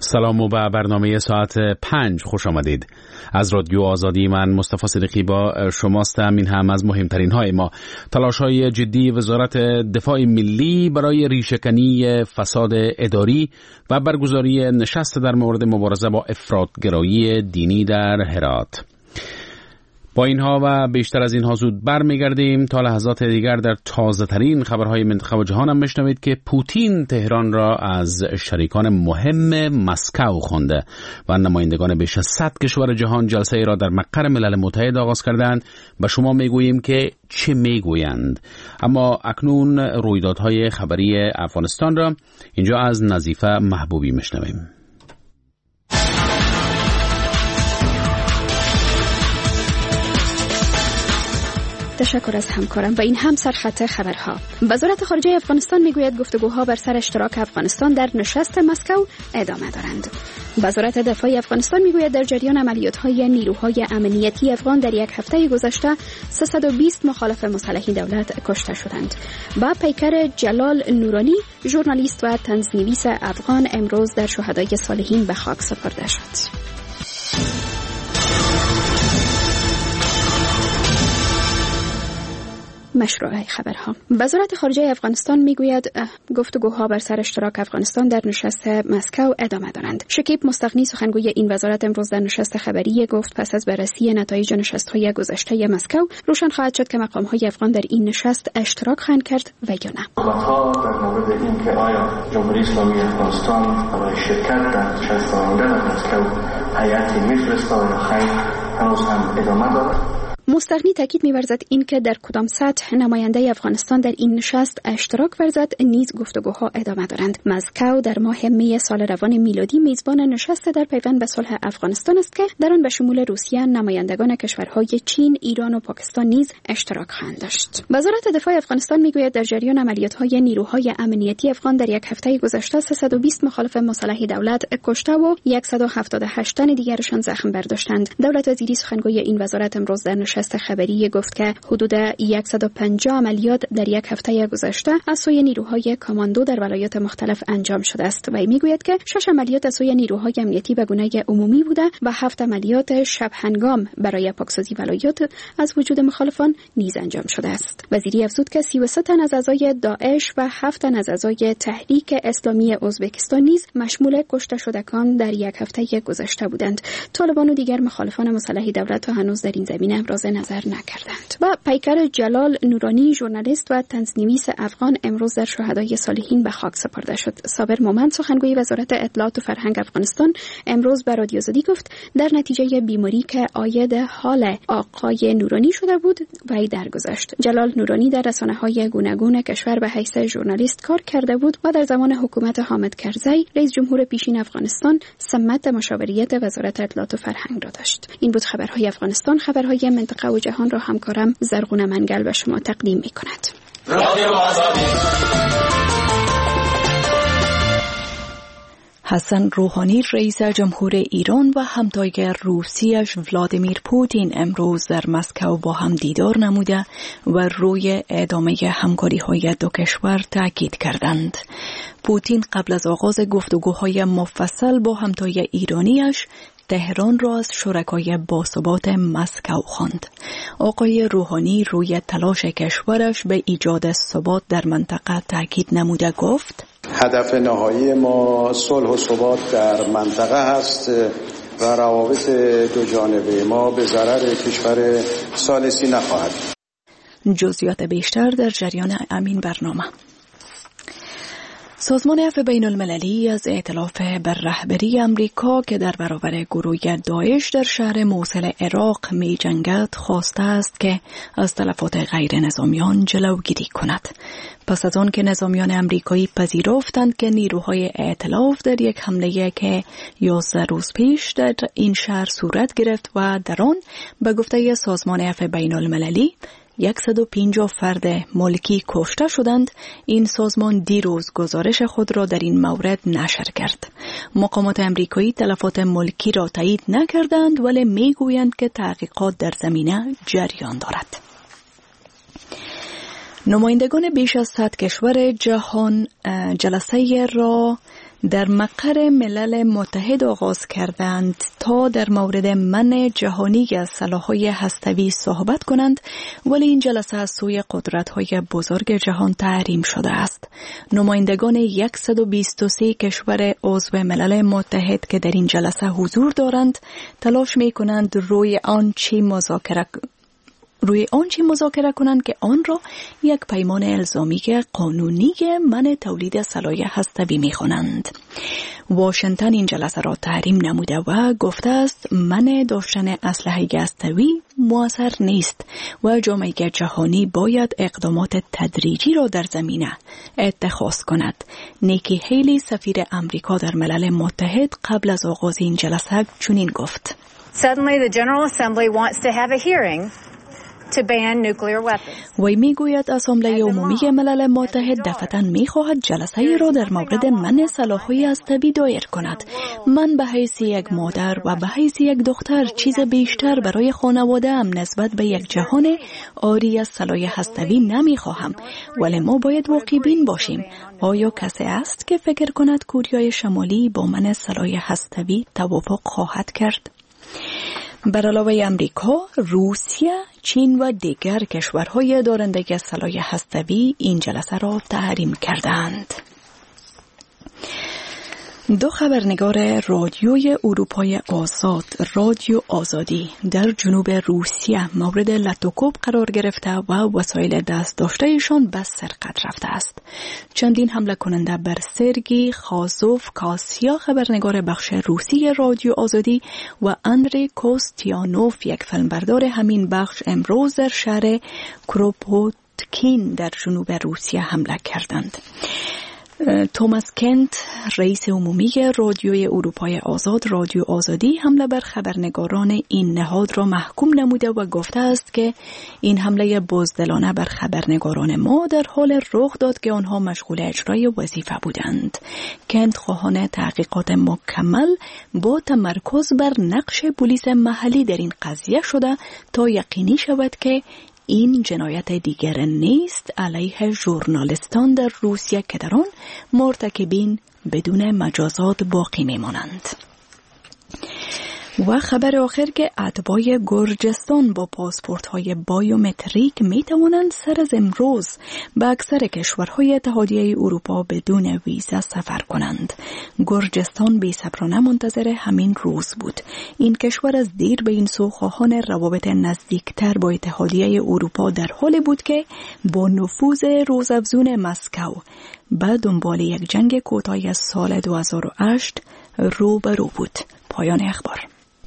سلام و به برنامه ساعت 5 خوش آمدید. از رادیو آزادی من مصطفی صدیقی با شماستم. این هم از مهمترین های ما. تلاش‌های جدی وزارت دفاع ملی برای ریشه‌کنی فساد اداری و برگزاری نشست در مورد مبارزه با افراط‌گرایی دینی در هرات. با اینها و بیشتر از اینها زود برمیگردیم تا لحظات دیگر در تازه ترین خبرهای منطقه و جهان هم بشنوید که پوتین تهران را از شریکان مهم مسکو خوانده و نمایندگان بیش از 100 کشور جهان جلسه را در مقر ملل متحد آغاز کردند و شما میگوییم که چه میگویند. اما اکنون رویدادهای خبری افغانستان را اینجا از نظیفه محبوبی میشنویم. تشکر از همکارم و این هم سرخط خبرها. وزارت خارجه افغانستان میگوید گفتگوها بر سر اشتراک افغانستان در نشست مسکو ادامه دارند. وزارت دفاع افغانستان میگوید در جریان عملیات‌های نیروهای امنیتی افغان در یک هفته گذشته 320 مخالف مسلح دولت کشته شدند. با پیکر جلال نورانی ژورنالیست و طنزنویس افغان امروز در شهدای صالحین به خاک سپرده شد. مشروع خبرها. وزارت خارجه افغانستان میگوید گفتگوها بر سر اشتراک افغانستان در نشست مسکو ادامه دارند. شکیب مستغنی سخنگوی این وزارت امروز در نشست خبری گفت پس از بررسی نتایج نشست‌های گذشته مسکو روشن خواهد شد که مقام‌های افغان در این نشست اشتراک خواهند کرد و یا نه. در مورد اینکه آیا جمهوری اسلامی افغانستان برای شرکت در نشست آینده در مسکو هیئتی می‌فرستد یا خیر هنوز هم ادامه دارد. مستغنی تاکید می‌ورزد اینکه در کدام سطح نماینده افغانستان در این نشست اشتراک ورزد نیز گفتگوها ادامه دارند. مسکو در ماه می سال روان میلادی میزبان نشست در پیوند به صلح افغانستان است که در آن به شمول روسیه نمایندگان کشورهای چین، ایران و پاکستان نیز اشتراک خواهند داشت. وزارت دفاع افغانستان میگوید در جریان عملیات‌های نیروهای امنیتی افغان در یک هفته گذشته 320 مخالف مسلح دولت کشته و 178 تن دیگرشان زخم برداشتند. دولت وزیری سخنگوی این وزارت امروز در نشست خبری گفت که حدود 150 عملیات در یک هفته گذشته از سوی نیروهای کاماندو در ولایات مختلف انجام شده است و میگوید که 6 عملیات از سوی نیروهای امنیتی به گونه عمومی بوده و 7 عملیات شب هنگام برای پاکسازی ولایات از وجود مخالفان نیز انجام شده است. وزیری افزود که 33 تن از اعضای داعش و 7 تن از اعضای تحریک اسلامی ازبکستان نیز مشمول کشته شدگان در یک هفته گذشته بودند. طالبان و دیگر مخالفان مسلح دولت تا هنوز در این زمینه ابراز نظر نکردند. و پیکر جلال نورانی ژورنالیست و طنزنویس افغان امروز در شهدای صالحین به خاک سپرده شد. صابر مومند سخنگوی وزارت اطلاعات و فرهنگ افغانستان امروز به رادیو آزادی گفت در نتیجه بیماری که عاید حال آقای نورانی شده بود وی درگذشت. جلال نورانی در رسانه‌های گوناگون کشور به حیث ژورنالیست کار کرده بود و در زمان حکومت حامد کرزی رئیس جمهور پیشین افغانستان سمت مشاوریت وزارت اطلاعات و فرهنگ را داشت. این بود خبرهای افغانستان. خبرهای منطقه و جهان را همکارم زرغون منگل به شما تقدیم می کند. رادیو آزادی. حسن روحانی رئیس جمهور ایران و همتای روسیش ولادیمیر پوتین امروز در مسکو با هم دیدار نموده و روی ادامه همکاری‌های دو کشور تاکید کردند. پوتین قبل از آغاز گفتگوهای مفصل با همتای ایرانیش تهران را از شرکای باثبات مسکو خواند. آقای روحانی روی تلاش کشورش به ایجاد ثبات در منطقه تاکید نموده گفت: هدف نهایی ما صلح و ثبات در منطقه است و روابط دو جانبه ما به ضرر کشور ثالثی نخواهد. جزئیات بیشتر در جریان همین برنامه. سازمان عفو بین المللی از ائتلاف بر رهبری امریکا که در برابر گروه داعش در شهر موصل عراق می جنگد خواسته است که از تلفات غیر نظامیان جلوگیری کند. پس از آن که نظامیان امریکایی پذیرفتند که نیروهای ائتلاف در یک حمله که 11 روز پیش در این شهر صورت گرفت و در آن به گفته سازمان عفو بین المللی 150 فرد ملکی کشته شدند، این سازمان دیروز گزارش خود را در این مورد نشر کرد. مقامات امریکایی تلفات ملکی را تایید نکردند ولی میگویند که تحقیقات در زمینه جریان دارد. نمایندگان بیش از 100 کشور جهان جلسه را در مقر ملل متحد آغاز کردند تا در مورد منع جهانی از سلاح‌های هسته‌ای صحبت کنند، ولی این جلسه از سوی قدرت‌های بزرگ جهان تحریم شده است. نمایندگان 123 کشور عضو ملل متحد که در این جلسه حضور دارند تلاش می‌کنند روی آن چی مذاکره کنند که آن را یک پیمان الزامی قانونی منع تولید سلاح هسته‌ای می‌خوانند. واشنگتن این جلسه را تحریم نموده و گفته است منع داشتن اسلحه هسته‌ای مؤثر نیست و جامعه جهانی باید اقدامات تدریجی را در زمینه اتخاذ کند. نیکی هیلی سفیر امریکا در ملل متحد قبل از آغاز این جلسه چنین گفت: Suddenly the General Assembly wants to have a hearing to ban nuclear weapons. وی میگوید اسامبله عمومی ملل متحد دفعتاً میخواهد جلسه را در مورد منع سلاح‌های هسته‌ای دایر کند. من به حیث یک مادر و به حیث یک دختر چیز بیشتر برای خانواده‌ام نسبت به یک جهان عاری از سلاح هسته‌ای نمیخواهم، ولی ما باید واقع بین باشیم. آیا کسی است که فکر کند کره شمالی با منع سلاح هسته‌ای توافق خواهد کرد؟ بر علاوه امریکا، روسیه، چین و دیگر کشورهای دارنده سلاح هسته‌ای این جلسه را تحریم کردند. دو خبرنگار رادیوی اروپای آزاد، رادیو آزادی، در جنوب روسیه مورد لطوکوب قرار گرفته و وسایل دست داشتهشان به سرقت رفته است. چندین حمله کننده بر سرگی خازوف کاسیا، خبرنگار بخش روسی رادیو آزادی، و اندری کوستیانوف، یک فیلمبردار همین بخش، امروز در شهر کروپوتکین در جنوب روسیه حمله کردند. توماس کنت، رئیس عمومی رادیوی اروپای آزاد، رادیو آزادی، حمله بر خبرنگاران این نهاد را محکوم نموده و گفته است که این حمله بزدلانه بر خبرنگاران ما در حال رخ داد که آنها مشغول اجرای وظیفه بودند. کنت خواهان تحقیقات مکمل با تمرکز بر نقش پلیس محلی در این قضیه شده تا یقینی شود که این جنایت دیگر نیست علیه ژورنالیستان در روسیه که در آن مرتکبین بدون مجازات باقی میمانند. و خبر آخر که اتباع گرجستان با پاسپورت‌های بایومتریک می‌توانند سر از امروز به اکثر کشورهای اتحادیه اروپا بدون ویزا سفر کنند. گرجستان بی‌صبرانه منتظر همین روز بود. این کشور از دیر به این سو خواهان روابط نزدیکتر با اتحادیه اروپا در حالی بود که با نفوذ روزافزون مسکو به دنبال یک جنگ کوتاه از سال 2008 روبرو بود. پایان اخبار.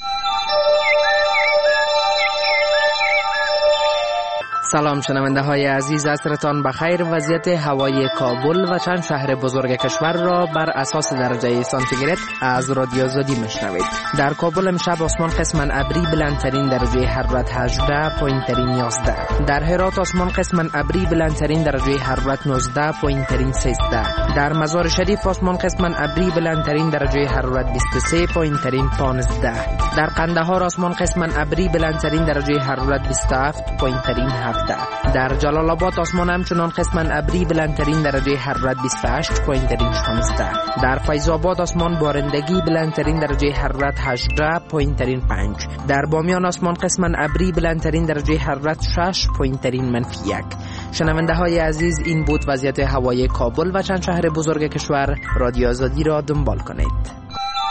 سلام شنونده های عزیز، عصرتان بخیر. وضعیت هوای کابل و چند شهر بزرگ کشور را بر اساس درجه سانتیگراد از رادیو آزادی میشنوید. در کابل امشب آسمان قسماً ابری، بلندترین درجه حرارت 18، پایینترین 11. در هرات آسمان قسماً ابری، بلندترین درجه حرارت 19، پایینترین 13. در مزار شریف آسمان قسماً ابری، بلندترین درجه حرارت 23، پایینترین 15. در قندهار آسمان قسماً ابری، بلندترین درجه حرارت 27، پایینترین 7. در جلال آباد آسمان همچنان قسماً ابری، بلندترین درجه حرارت 28، پایینترین 16. در فیض آباد آسمان بارندگی، بلندترین درجه حرارت 18، پایینترین 5. در بامیان آسمان قسماً ابری، بلندترین درجه حرارت 6، پایینترین -1. شنونده های عزیز، این بود وضعیت هوای کابل و چند شهر بزرگ کشور. رادیو آزادی را دنبال کنید.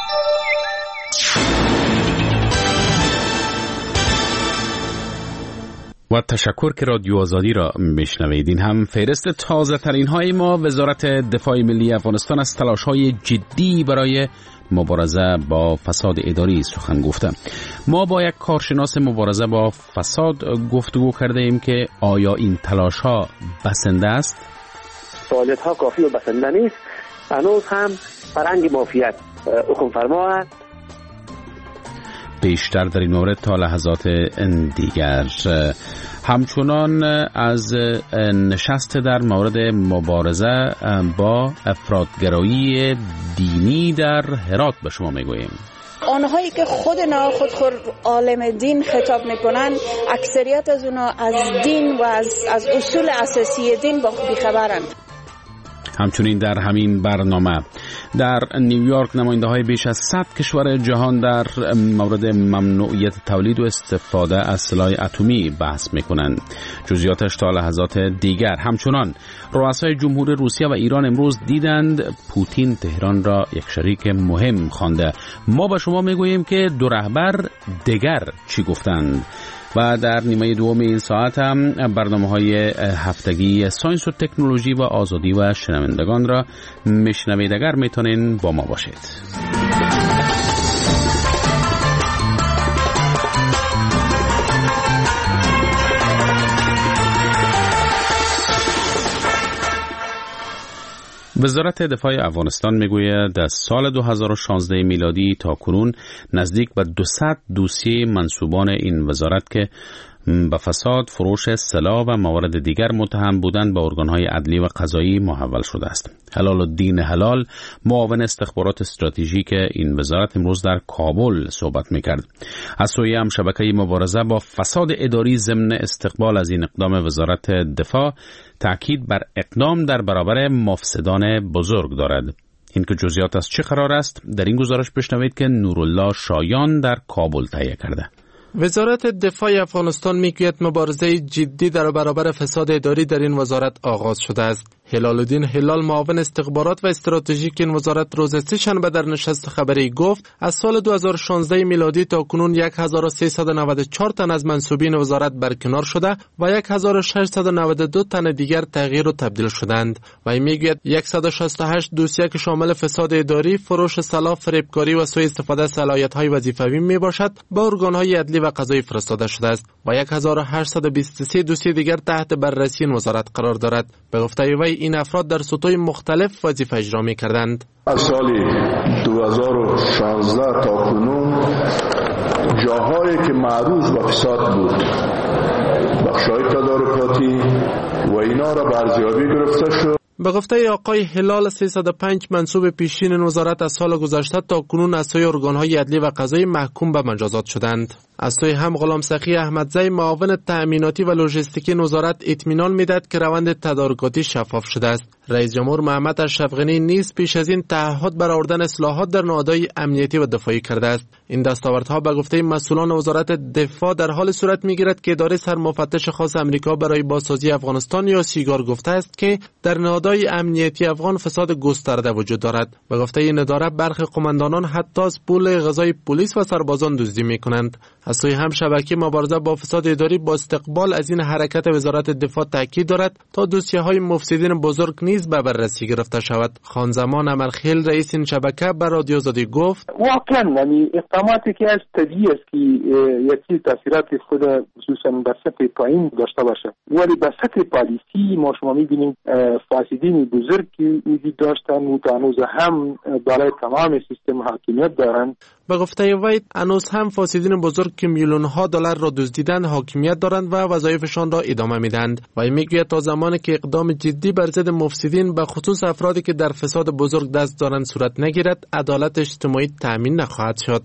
و تشکر که رادیو آزادی را میشنوید. این هم فهرست تازه ترین های ما. وزارت دفاع ملی افغانستان از تلاش های جدی برای مبارزه با فساد اداری سخن گفته. ما با یک کارشناس مبارزه با فساد گفتگو کرده ایم که آیا این تلاش ها بسنده است؟ فعالیت ها کافی و بسنده نیست. هنوز هم فرهنگ مافیت حکم فرما است. بیشتر در این مورد تا لحظات دیگر. همچنان از نشست در مورد مبارزه با افراطگرایی دینی در هرات به شما میگوییم. آنهایی که خود عالم دین خطاب میکنن، اکثریت از اونا از دین و از اصول اساسی دین بیخبرند. همچنین در همین برنامه در نیویورک نماینده‌های بیش از 100 کشور جهان در مورد ممنوعیت تولید و استفاده از سلاح اتمی بحث می‌کنند. جزئیاتش تا لحظات دیگر. همچنان رؤسای جمهور روسیه و ایران امروز دیدند پوتین تهران را یک شریک مهم خوانده. ما به شما میگوییم که دو رهبر دیگر چی گفتند. و در نیمه دوم این ساعت هم برنامه‌های هفتگی ساینس و تکنولوژی و آزادی و شنوندگان را میشنوید. اگر میتونین با ما باشید. وزارت دفاع افغانستان میگوید از سال 2016 میلادی تا کنون نزدیک به 200 دوسیه منسوبان این وزارت که به فساد، فروش سلاح و موارد دیگر متهم بودند به ارگانهای عدلی و قضایی محول شده است. هلال الدین هلال، معاون استخبارات استراتژیک این وزارت، امروز در کابل صحبت میکرد. از سوی هم شبکه مبارزه با فساد اداری ضمن استقبال از این اقدام وزارت دفاع تاکید بر اقدام در برابر مفسدان بزرگ دارد. این که جزئیات از چه قرار است در این گزارش بشنوید که نورالله شایان در کابل تهیه کرده. وزارت دفاع افغانستان میگوید مبارزه جدی در برابر فساد اداری در این وزارت آغاز شده است. هلال الدین هلال، معاون استخبارات و استراتژیک این وزارت، روز سه‌شنبه در نشست خبری گفت از سال 2016 میلادی تا کنون 1394 تن از منصوبین وزارت برکنار شده و 1692 تن دیگر تغییر و تبدیل شدند. و این میگوید 168 دوسیه که شامل فساد اداری، فروش سلاح، فریبکاری و سوء استفاده از صلاحیت‌های وظیفوی میباشد با ارگان‌های عدلی و قضایی فرستاده شده است و 1823 دوسیه دیگر تحت بررسی این وزارت قرار دارد. به گفته وی این افراد در سطوح مختلف وظیفه اجرا می‌کردند. از سال 2016 تا کنون جاهایی که معروف به فساد بود، بخش‌های تدارکاتی و اینا را به ارزیابی گرفته شد. به گفته آقای هلال، 305 منصوب پیشین وزارت از سال گذشته تا کنون از سوی ارگان‌های عدلی و قضایی محکوم به مجازات شدند. از سوی هم غلام سخی احمدزی، معاون تأمیناتی و لوجستیکی وزارت، اطمینان میداد که روند تدارکاتی شفاف شده است. رئیس جمهور محمد اشرف غنی نیز پیش از این تعهد بر آوردن اصلاحات در نهادهای امنیتی و دفاعی کرده است. این دستاوردها به گفته مسئولان وزارت دفاع در حال صورت میگیرد که اداره سرمفتش خاص آمریکا برای بازسازی افغانستان یا سیگار گفته است که در نهادهای امنیتی افغان فساد گسترده وجود دارد. به گفته این اداره برخی قماندانان حتی از پول غذای پلیس و سربازان دزدی میکنند. از سوی هم شبکه مبارزه با فساد اداری با استقبال از این حرکت وزارت دفاع تاکید دارد تا دوسیه‌های مفسدین بزرگ نیز به بررسی گرفته شود. خانزمان عمرخیل، رئیس این شبکه، به رادیو آزادی گفت واقعا اقداماتی که از طبیعی است که یکی تاثیرات خود خصوصا در سطح پایین داشته باشه، ولی به سطح پالیسی ما شما می‌بینیم فاسدین بزرگ که وجود داشتن و هنوز هم بالای تمام سیستم حاکمیت دارند. به گفته وی هنوز هم فاسدین بزرگ که میلیون‌ها دلار را دزدیدند حاکمیت دارند و وظایفشان را ادامه میدهند. و میگوید تا زمانی که اقدام جدی بر ضد مفسدین به خصوص افرادی که در فساد بزرگ دست دارند صورت نگیرد، عدالت اجتماعی تامین نخواهد شد.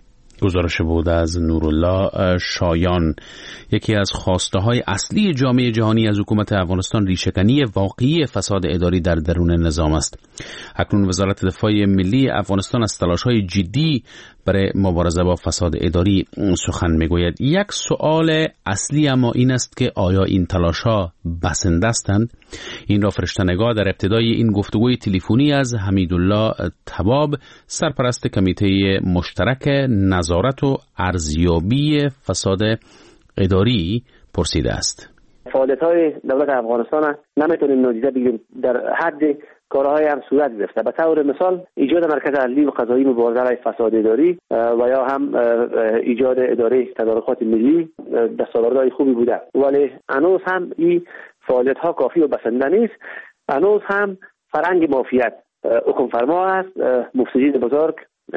گزارش بود از نورالله شایان. یکی از خواسته های اصلی جامعه جهانی از حکومت افغانستان ریشه‌کنی واقعی فساد اداری در درون نظام است. اکنون وزارت دفاع ملی افغانستان از تلاش‌های جدی برای مبارزه با فساد اداری سخن میگوید. یک سوال اصلی اما این است که آیا این تلاش‌ها بسنده هستند؟ این را فرشته‌نگاه در ابتدای این گفتگوی تلفنی از حمیدالله طباب، سرپرست کمیته مشترک نظارت و ارزیابی فساد اداری، پرسیده است. فعالیت‌های دولت افغانستان نمیتونیم نادیده بگیریم، در حد کارهای هم صورت گرفته. به طور مثال ایجاد مرکز عدلی و قضایی مبارزه علیه فساد اداری و یا هم ایجاد اداره تدارکات ملی دستاوردهای خوبی بوده، ولی هنوز هم این فعالیت‌ها کافی و بسنده نیست. هنوز هم فرهنگ مافیات حکم فرما است، مفسدین بزرگ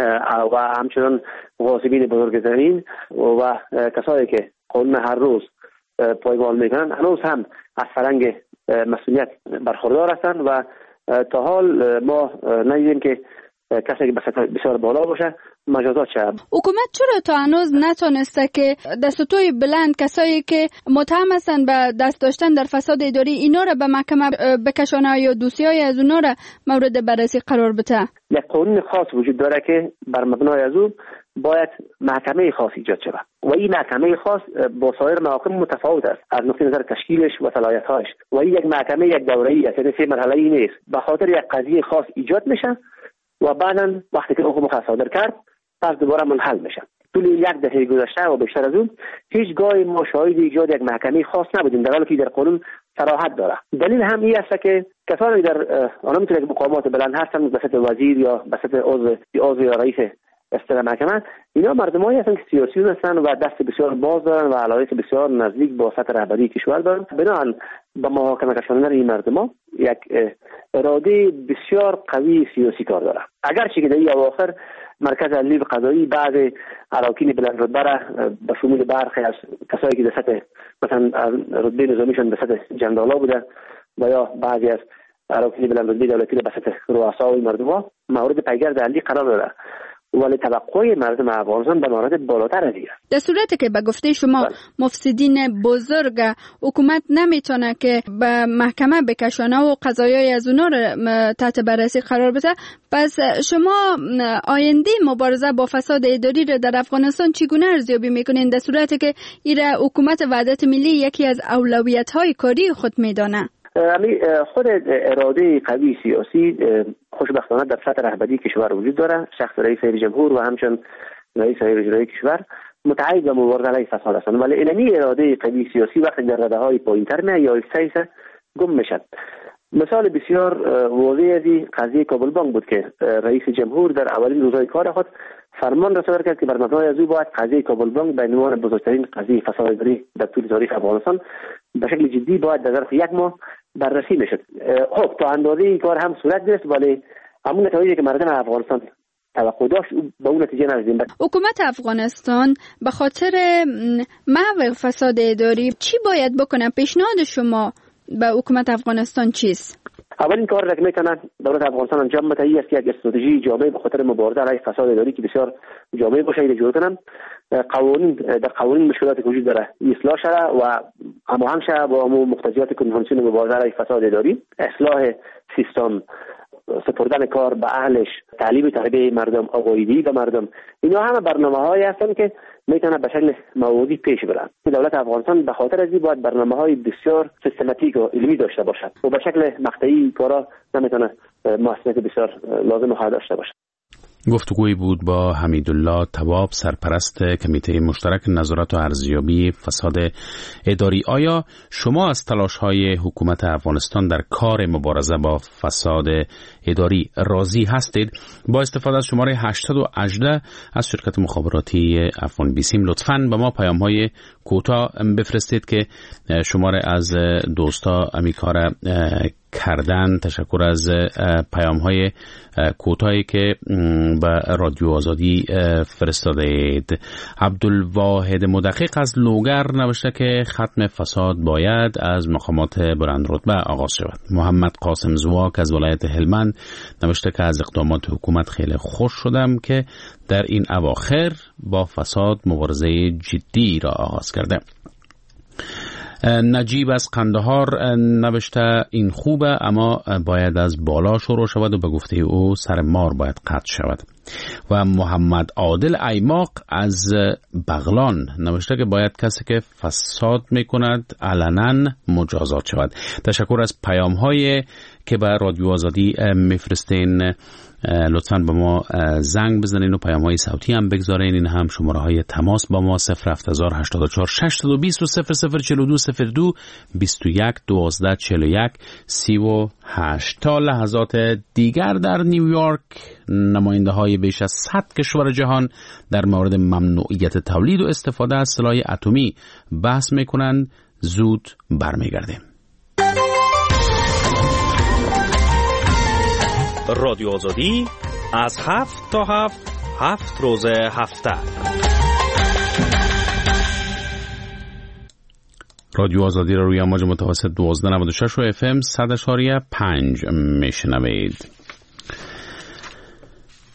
و همچنان غاصبین بزرگ زمین و کسایی که قانون هر روز پایمال میکنند هنوز هم از فرهنگ مسئولیت برخوردار هستند و تا حال ما ندیدیم که کسی که به سطح بسیار بالا باشه مجازات شود. حکومت چرا تا هنوز نتونسته که دستوی بلند کسایی که متهم هستند به دست داشتن در فساد اداری اینا را به محکمه بکشانه یا دوسیای از اونا را مورد بررسی قرار بده؟ یک قانون خاص وجود داره که بر مبنای از اون باید محکمه خاص ایجاد شود و این محکمه خاص با سایر محاکم متفاوت است از نقطه نظر تشکیلش و صلاحیت‌هاش و این یک محکمه یک دوره‌ای است، یعنی 3 مرحله‌ای نیست. به خاطر یک قضیه خاص ایجاد میشه و بعداً وقتی که حکم صادر کرد پس دوباره منحل میشه. طول 1 دهه گذشته و بیشتر از اون هیچگاه ما شاهد ایجاد یک محکمه خاص نبودیم در حالی که در قانون صراحت داره. دلیل هم این است که کسانی در آنها میتونه که مقامات بلند هستن به سطح وزیر یا به سطح عضو یا رئیس اصطلاح محکمه، اینا مردمایی هستند که سیاسیون هستند و دست بسیار باز دارن و علاقه بسیار نزدیک با سطح رهبری کشور دارن. بنابراین با محاکمه کشاندن این مردما یک اراده بسیار قوی سیاسی کار داره. اگرچه که در این اواخر مرکز عدلی و قضایی بعض اراکین بلند رتبه را به شمول برخی از کسایی که در سطح مثلا رتبه نظامیشان به سطح جنرالا بوده و یا بعضی از اراکین بلند رتبه دولتی را به سطح رؤسای مردما مورد پیگرد عدلی قرار داده، ولی توقع مردم افغانستان به مورد بالاتر از این است. در صورتی که به گفته شما مفسدین بزرگ حکومت نمیتونه که به محکمه بکشانه و قضایای از اونا رو تحت بررسی قرار بده، پس شما آینده مبارزه با فساد اداری رو در افغانستان چگونه ارزیابی میکنین در صورتی که این حکومت وحدت ملی یکی از اولویت‌های کاری خود میدانه؟ خود اراده قوی سیاسی خوشبختانه در سطح رهبری کشور وجود داره. شخص رئیس جمهور و همچنین رئیس هیئت اجرایی کشور متعهد به مبارزه علیه فساد هستند، ولی اینمی اراده قوی سیاسی وقتی در رده‌های پایین‌تر میاد یا ایسته گم میشد. مثال بسیار واضح از این قضیه کابل بانک بود که رئیس جمهور در اولین روزهای کار خود فرمان را صادر کرد که بر مبنای از او باید قضیه کابل بانک به عنوان بزرگترین قضیه فساد اداری در طول تاریخ افغانستان به شکل جدی باید در ظرف 1 ماه بررسی میشد. خب تا اندازه این کار هم صورت گرفت، ولی همون نتایجی که مردم افغانستان توقع داشت به اون نتیجه نرسید. حکومت افغانستان به خاطر محو فساد اداری چی باید بکنه؟ پیشنهاد شما به حکومت افغانستان چیست؟ اولین کار را که میتونه دولت افغانستان انجام بده این است که یک استراتژی جامع به خاطر مبارزه علیه فساد اداری که بسیار جامع باشه ایجاد جور کنن. در قوانین مشکلاتی که وجود داره اصلاح شده و هماهنگ شده با مقتضیات کنوانسیون مبارزه علیه فساد اداری، اصلاح سیستم، سپردن کار به اهلش، تعلیم تربیت مردم، آگاهی به مردم، اینا همه برنامه‌هایی هستند که میتونه به شکل موازی پیش برن. دولت افغانستان به خاطر از این باید برنامه‌های بسیار سیستماتیک و علمی داشته باشد و به شکل مقطعی کارا نمیتونه موثریت بسیار لازم و داشته باشه. گفتگویی بود با حمیدالله طباب، سرپرست کمیته مشترک نظارت و ارزیابی فساد اداری. آیا شما از تلاش‌های حکومت افغانستان در کار مبارزه با فساد اداری راضی هستید؟ با استفاده از شماره 818 از شرکت مخابراتی افغان بیسیم لطفاً به ما پیام‌های کوتاه بفرستید که شماره از دوستا امیکار کردن. تشکر از پیام‌های کوتاهی که به رادیو آزادی فرستاده اید. عبدالواحد مدقق از لوگر نوشته که ختم فساد باید از مقامات بلند رتبه آغاز شود. محمد قاسم زواک از ولایت هلمند نوشته که از اقدامات حکومت خیلی خوش شدم که در این اواخر با فساد مبارزه جدی را آغاز کرده. نجیب از قندهار نوشته این خوبه اما باید از بالا شروع شود و به گفته او سر مار باید قطع شود. و محمد عادل ایماق از بغلان نوشته که باید کسی که فساد میکند علنا مجازات شود. تشکر از پیام هایی که به رادیو آزادی میفرستین. لطفاً به ما زنگ بزنین و پیام های صوتی هم بگذارین. این هم شماره های تماس با ما 07084 620 و 0042 02 21 12 41 38. تا لحظات دیگر در نیویورک نماینده های بیش از 100 کشور جهان در مورد ممنوعیت تولید و استفاده از سلاح اتمی بحث میکنند. زود برمیگردیم. رادیو آزادی از 7 تا 7 روز هفته. رادیو آزادی را روی امواج متوسط 1296 و FM 100.5 میشنوید.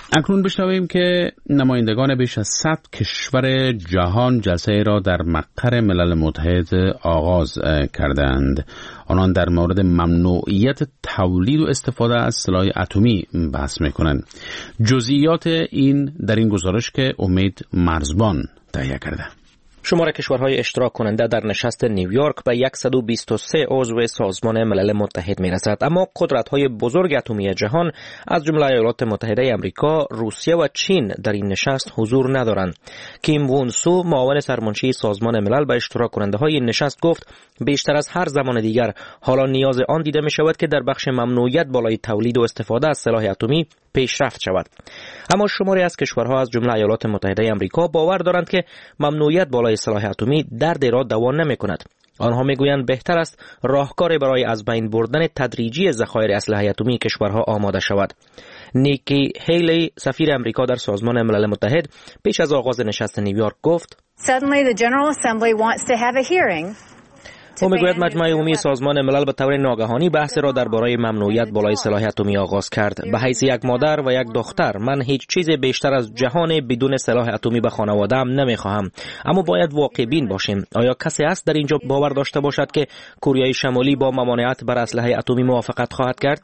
اکنون بشنویم که نمایندگان بیش از 100 کشور جهان جلسه را در مقر ملل متحد آغاز کردند. آنان در مورد ممنوعیت تولید و استفاده از سلاح اتمی بحث می‌کنند. جزئیات این در این گزارش که امید مرزبان تهیه کرده. شمار کشورهای اشتراک کننده در نشست نیویورک به 123 عضو سازمان ملل متحد میرسد، اما قدرت‌های بزرگ اتمی جهان از جمله ایالات متحده آمریکا، روسیه و چین در این نشست حضور ندارند. کیم وون سو، معاون سرمنشی سازمان ملل، به اشتراک کننده های این نشست گفت بیشتر از هر زمان دیگر حالا نیاز آن دیده می شود که در بخش ممنوعیت بالای تولید و استفاده از سلاح اتمی پیشرفت شود. اما شماری از کشورها از جمله ایالات متحده آمریکا باور دارند که ممنوعیت بالای سلاح اتمی درد را دوا نمی‌کند. آنها میگویند بهتر است راهکاری برای از بین بردن تدریجی ذخایر اسلحه اتمی کشورها آماده شود. نیکی هیلی، سفیر آمریکا در سازمان ملل متحد، پیش از آغاز نشست نیویورک گفت: Suddenly the General Assembly wants to have a hearing. او میگوید مجمع عمومی سازمان ملل به طور ناگهانی بحث را درباره ممنوعیت بالای سلاح اتمی آغاز کرد. به حیث یک مادر و یک دختر من هیچ چیز بیشتر از جهان بدون سلاح اتمی به خانواده‌ام نمیخواهم، اما باید واقع بین باشیم. آیا کسی است در اینجا باور داشته باشد که کره شمالی با ممانعت بر اسلحه اتمی موافقت خواهد کرد؟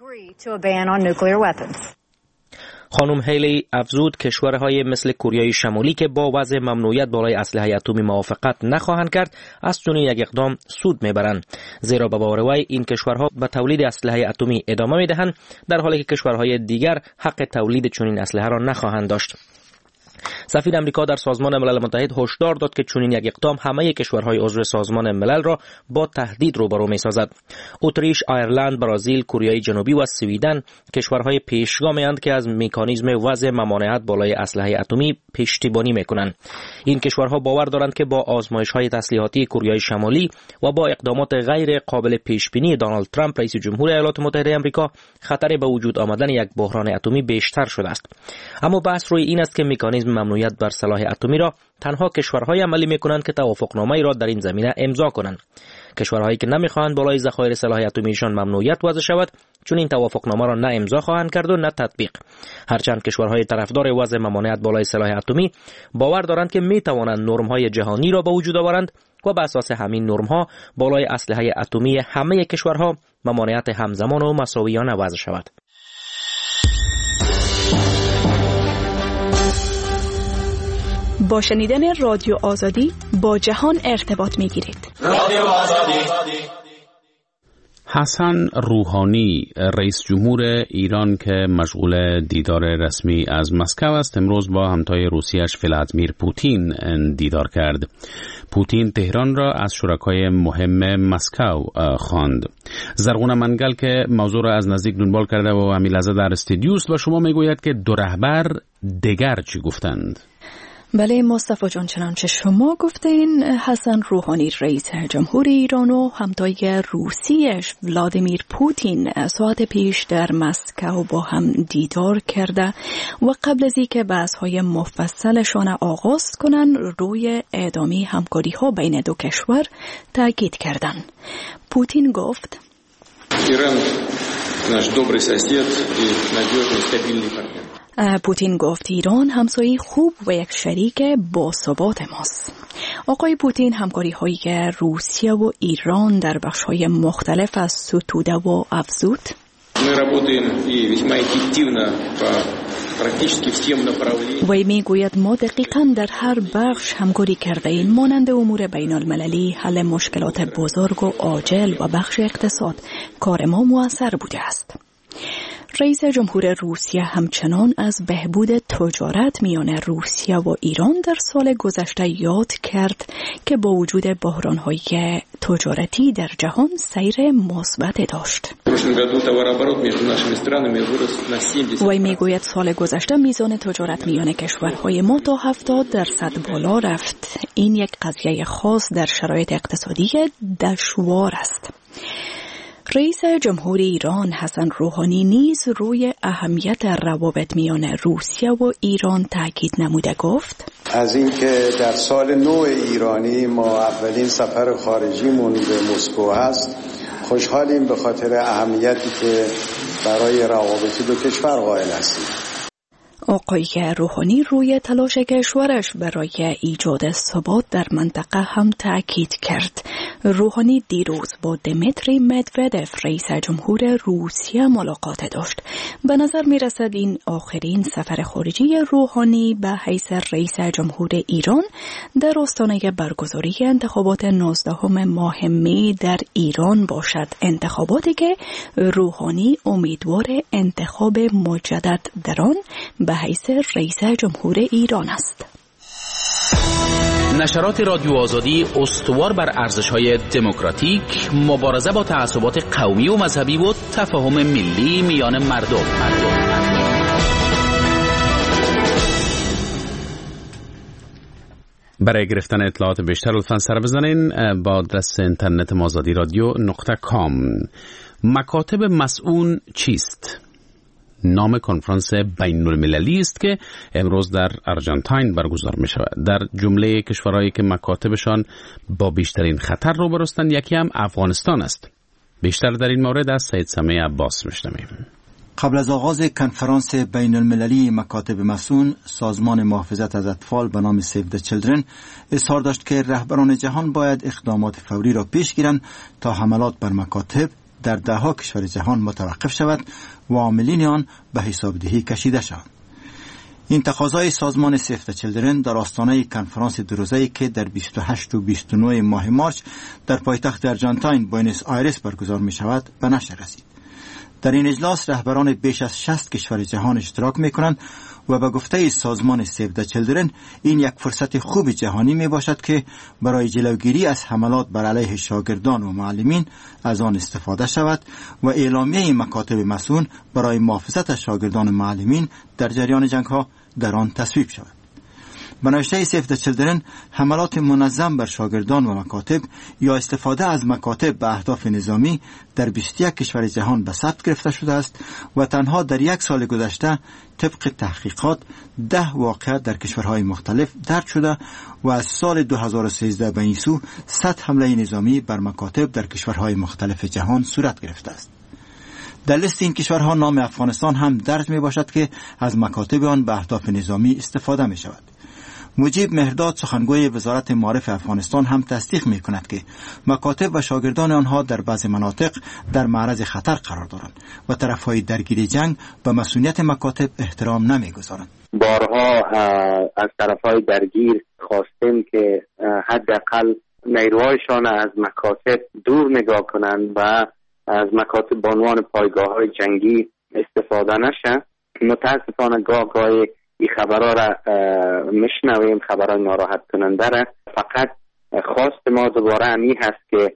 خانم هیلی افزود کشورهای مثل کره شمالی که با وضع ممنوعیت بالای اسلحه اتمی موافقت نخواهند کرد از چنین یک اقدام سود میبرند، زیرا به باور وی این کشورها به تولید اسلحه اتمی ادامه میدهند در حالی که کشورهای دیگر حق تولید چنین اسلحه را نخواهند داشت. سفیر آمریکا در سازمان ملل متحد هشدار داد که چنین یک اقدام همه کشورهای عضو سازمان ملل را با تهدید روبرو می‌سازد. اتریش، آیرلند، برزیل، کره جنوبی و سویدن کشورهای پیشگام‌اند که از مکانیزم وضع ممانعت بالای اسلحه اتمی پشتیبانی می‌کنند. این کشورها باور دارند که با آزمایش‌های تسلیحاتی کره شمالی و با اقدامات غیر قابل پیش‌بینی دونالد ترامپ رئیس جمهور ایالات متحده آمریکا خطر به وجود آمدن یک بحران اتمی بیشتر شده است. اما بحث روی این است که مکانیزم ممنوعیت بر سلاح اتمی را تنها کشورهای عملی می‌کنند که توافقنامه‌ای را در این زمینه امضا کنند. کشورهایی که نمی‌خواهند بالای ذخایر سلاح اتمیشان ممنوعیت وضع شود، چون این توافقنامه را نه امضا خواهند کرد و نه تطبیق. هرچند کشورهای طرفدار وضع ممانعت بالای سلاح اتمی باور دارند که می‌توانند نرم‌های جهانی را به وجود آورند و بر اساس همین نرم‌ها بالای اسلحه اتمی همه کشورها ممانعت همزمان و مساویانه وضع شود. با شنیدن رادیو آزادی با جهان ارتباط می‌گیرید. رادیو آزادی. حسن روحانی، رئیس جمهور ایران که مشغول دیدار رسمی از مسکو است، امروز با همتای روسیه‌اش ولادیمیر پوتین دیدار کرد. پوتین تهران را از شرکای مهم مسکو خواند. زرغون منگل که موضوع را از نزدیک دنبال کرده و همین لحظه در استودیو است و شما میگوید که دو رهبر دیگر چی گفتند؟ بله مصطفی جان، چنانچه شما گفتین حسن روحانی رئیس جمهور ایران و همتای روسیش ولادیمیر پوتین ساعت پیش در مسکو با هم دیدار کرده و قبل از اینکه بحث‌های مفصلشان آغاز کنند روی ادامه همکاری‌ها بین دو کشور تاکید کردند. پوتین گفت ایران نаш добрый сосед и надежный стабильный партнер. پوتین گفت ایران همسایه خوب و یک شریک باثبات ماست. آقای پوتین همکاری‌هایی که روسیه و ایران در بخش‌های مختلف از ستوده و افزود. وی میگوید ما دقیقاً در هر بخش همکاری کرده ایم، مانند امور بین المللی، حل مشکلات بزرگ و عاجل و بخش اقتصاد. کار ما موثر بوده است. رئیس جمهور روسیه همچنان از بهبود تجارت میان روسیه و ایران در سال گذشته یاد کرد که با وجود بحران‌های تجارتی در جهان سیر مثبت داشت. وی میگوید سال گذشته میزان تجارت میان کشورهای ما تا 70% بالا رفت. این یک قضیه خاص در شرایط اقتصادی دشوار است. رئیس جمهور ایران حسن روحانی نیز روی اهمیت روابط میان روسیه و ایران تاکید نموده گفت از اینکه در سال نو ایرانی ما اولین سفر خارجیمون به مسکو هست خوشحالیم به خاطر اهمیتی که برای روابط دو کشور قائل هستیم. آقای روحانی روی تلاش کشورش برای ایجاد ثبات در منطقه هم تأکید کرد. روحانی دیروز با دمیتری مدودف رئیس جمهور روسیه ملاقات داشت. به نظر می رسد این آخرین سفر خارجی روحانی به حیث رئیس جمهور ایران در آستانه برگزاری انتخابات 19 ماه می در ایران باشد. انتخاباتی که روحانی امیدوار انتخاب مجدد در آن به حیث رئیس جمهور ایران است. نشرات رادیو آزادی استوار بر ارزش‌های دموکراتیک، مبارزه با تعصبات قومی و مذهبی و تفاهم ملی میان مردم. برای گرفتن اطلاعات بیشتر لطفاً سر بزنین با آدرس اینترنت mazadi.radio.com. مکاتب مسئول چیست؟ نام کنفرانس بین‌المللی است که امروز در آرژانتین برگزار می شود. در جمله کشورهایی که مکاتبشان با بیشترین خطر روبروستند یکی هم افغانستان است. بیشتر در این مورد از سید سمیع عباس میشنویم. قبل از آغاز کنفرانس بین‌المللی مکاتب مسئول، سازمان محافظت از اطفال به نام سیو د چیلدرن اظهار داشت که رهبران جهان باید اقدامات فوری را پیش گیرند تا حملات بر مکاتب در ده‌ها کشور جهان متوقف شود و عاملین آن به حسابدهی کشیده شوند. این تقاضای سازمان سیو د چیلدرن در آستانه کنفرانس دو روزه‌ای که در 28 و 29 ماه مارچ در پایتخت آرژانتین بوئنوس آیرس برگزار می شود به نشر رسید. در این اجلاس رهبران بیش از 60 کشور جهان اشتراک می کنند و به گفته سازمان سیو د چیلدرن این یک فرصت خوب جهانی می باشد که برای جلوگیری از حملات بر علیه شاگردان و معلمین از آن استفاده شود و اعلامیه مکاتب مسئول برای محافظت از شاگردان و معلمین در جریان جنگ ها در آن تصویب شود. به نوشته سیو د چیلدرن، حملات منظم بر شاگردان و مکاتب یا استفاده از مکاتب به اهداف نظامی در 21 کشور جهان به ثبت گرفته شده است و تنها در یک سال گذشته طبق تحقیقات 10 واقعه در کشورهای مختلف درج شده و از سال 2013 به این سو 100 حمله نظامی بر مکاتب در کشورهای مختلف جهان صورت گرفته است. در لیست این کشورها نام افغانستان هم درج می باشد که از مکاتب آن به اهداف نظامی استفاده می شود. مجیب مهرداد، سخنگوی وزارت معارف افغانستان، هم تصدیق می کند که مکاتب و شاگردان آنها در بعض مناطق در معرض خطر قرار دارند و طرفهای درگیر جنگ به مسئولیت مکاتب احترام نمی گذارند. بارها از طرفهای درگیر خواستیم که حداقل نیروهایشان از مکاتب دور نگاه کنند و از مکاتب به عنوان پایگاه‌های جنگی استفاده نشه. متاسفانه گاهی این خبرها را میشنویم، خبرهای ناراحت کننده را. فقط خواست ما دوباره همی هست که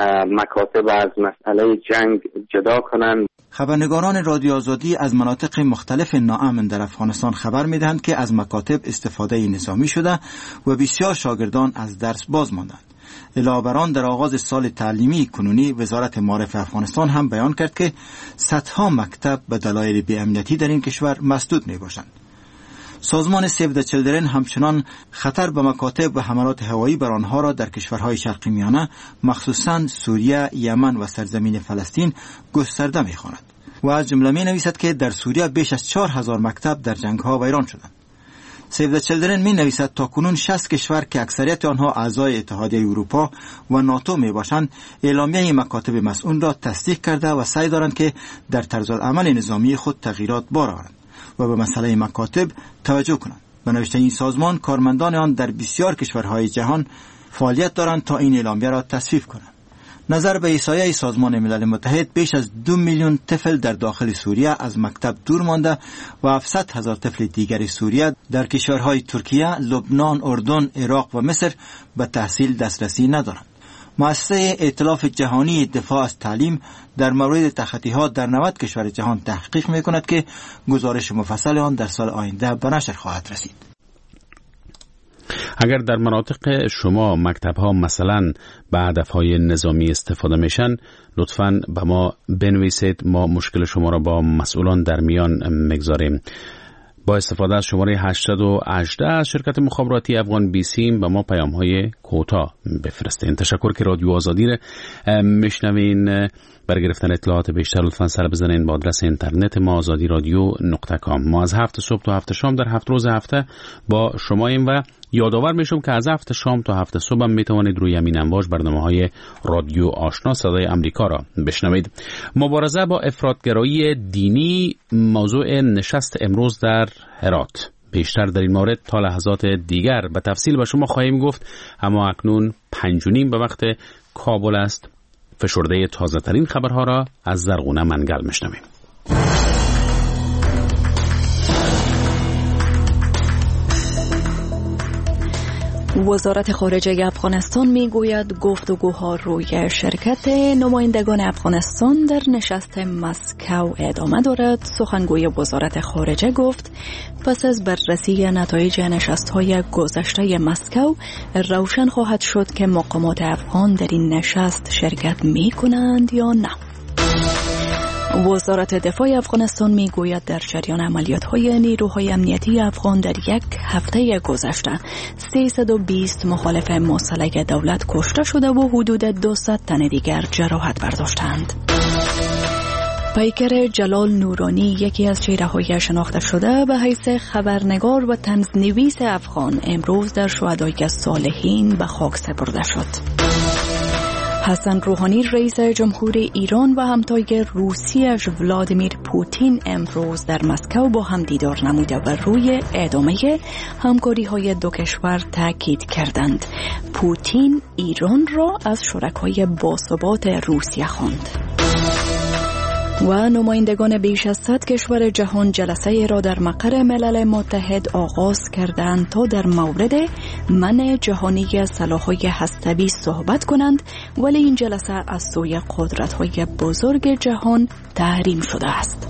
مکاتب از مسئله جنگ جدا کنند. خبرنگاران رادیو آزادی از مناطق مختلف ناامن در افغانستان خبر میدهند که از مکاتب استفاده نظامی شده و بسیار شاگردان از درس باز ماندند. علاوه بر آن، در آغاز سال تعلیمی کنونی وزارت معارف افغانستان هم بیان کرد که صدها مکتب به دلایل بی‌امنیتی در این کشور مسدود می باشند. سازمان سیو د چیلدرن همچنان خطر به مکاتب و حملات هوایی بر آنها را در کشورهای شرقی میانه، مخصوصاً سوریه، یمن و سرزمین فلسطین گسترده می‌خواند و از جمله می‌نویسد که در سوریه بیش از 4000 مکتب در جنگ‌ها ویران شدند. سیو د چیلدرن می‌نویسد تاکنون 60 کشور که اکثریت آنها اعضای اتحادیه اروپا و ناتو میباشند، اعلامیه مکاتب مسئول را تصدیق کرده و سعی دارند که در طرز عمل نظامی خود تغییرات بارآورند و به مسئله مکاتب توجه کنند. به نوشته این سازمان، کارمندان آن در بسیار کشورهای جهان فعالیت دارند تا این اعلامیه را تصویب کنند. نظر به احصایه سازمان ملل متحد، بیش از 2 میلیون طفل در داخل سوریه از مکتب دور مانده و 700,000 طفل دیگر سوریه در کشورهای ترکیه، لبنان، اردن، عراق و مصر به تحصیل دسترسی ندارند. مؤسسه ائتلاف جهانی دفاع از تعلیم در مورد تخطی‌ها در 90 کشور جهان تحقیق می‌کند که گزارش مفصل آن در سال آینده به نشر خواهد رسید. اگر در مناطق شما مکتب‌ها مثلا به هدف‌های نظامی استفاده میشن، لطفاً به ما بنویسید، ما مشکل شما را با مسئولان در میان میگذاریم. با استفاده از شماره 818 از شرکت مخابراتی افغان بیسیم به ما پیام‌های کوتاه بفرستین. تشکر که رادیو آزادی را میشنوین. برای گرفتن اطلاعات بیشتر لطفاً سر بزنین با آدرس اینترنت ما azadiradyo.com. ما از 7 صبح تا 7 شام در 7 روز هفته با شماییم و یادآور میشم که از 7 شام تا 7 صبح هم میتوانید روی همین امواج برنامه‌های رادیو آشنا صدای امریکا را بشنوید. مبارزه با افراطگرایی دینی موضوع نشست امروز در هرات. بیشتر در این مورد تا لحظات دیگر به تفصیل به شما خواهیم گفت، اما اکنون 5:30 به وقت کابل است. فشرده تازه ترین خبرها را از زرغونه منگل میشنویم. وزارت خارجه افغانستان میگوید گفتگوها روی شرکت نمایندگان افغانستان در نشست مسکو ادامه دارد. سخنگوی وزارت خارجه گفت پس از بررسی نتایج نشست‌های گذشته مسکو روشن خواهد شد که مقامات افغان در این نشست شرکت می‌کنند یا نه. وزارت دفاع افغانستان میگوید در جریان عملیات‌های نیروهای امنیتی افغان در یک هفته گذشته 320 مخالف مسلح دولت کشته شده و حدود 200 تن دیگر جراحت برداشتند. پیکر جلال نورانی، یکی از چهره‌های شناخته شده به حیث خبرنگار و طنزنویس افغان، امروز در شهدای صالحین به خاک سپرده شد. حسن روحانی رئیس جمهور ایران و همتای روسیه‌اش ولادیمیر پوتین امروز در مسکو با هم دیدار نموده و روی ادامه همکاری‌های دو کشور تاکید کردند. پوتین ایران را از شرکای باثبات روسیه خواند. و نمایندگان بیش از 100 کشور جهان جلسه را در مقر ملل متحد آغاز کردند تا در مورد منع جهانی سلاح‌های هسته‌ای صحبت کنند، ولی این جلسه از سوی قدرت‌های بزرگ جهان تحریم شده است.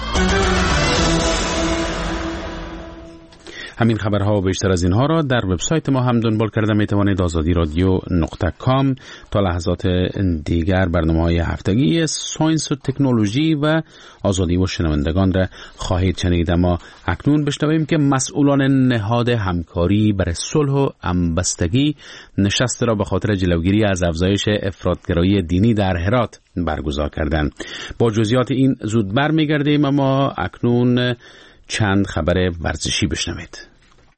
همین خبرها و بیشتر از اینها را در وبسایت ما هم دنبال کرده میتوانید. azadiradyo.com. تا لحظات دیگر برنامه‌های هفتگی ساینس و تکنولوژی و آزادی و شنوندگان را خواهید شنید. اما اکنون بشنویم که مسئولان نهاد همکاری برای صلح و همبستگی نشست را به خاطر جلوگیری از افزایش افراطگرایی دینی در هرات برگزار کردند. با جزئیات این زود برمیگردیم، اما اکنون چند خبر ورزشی بشنوید.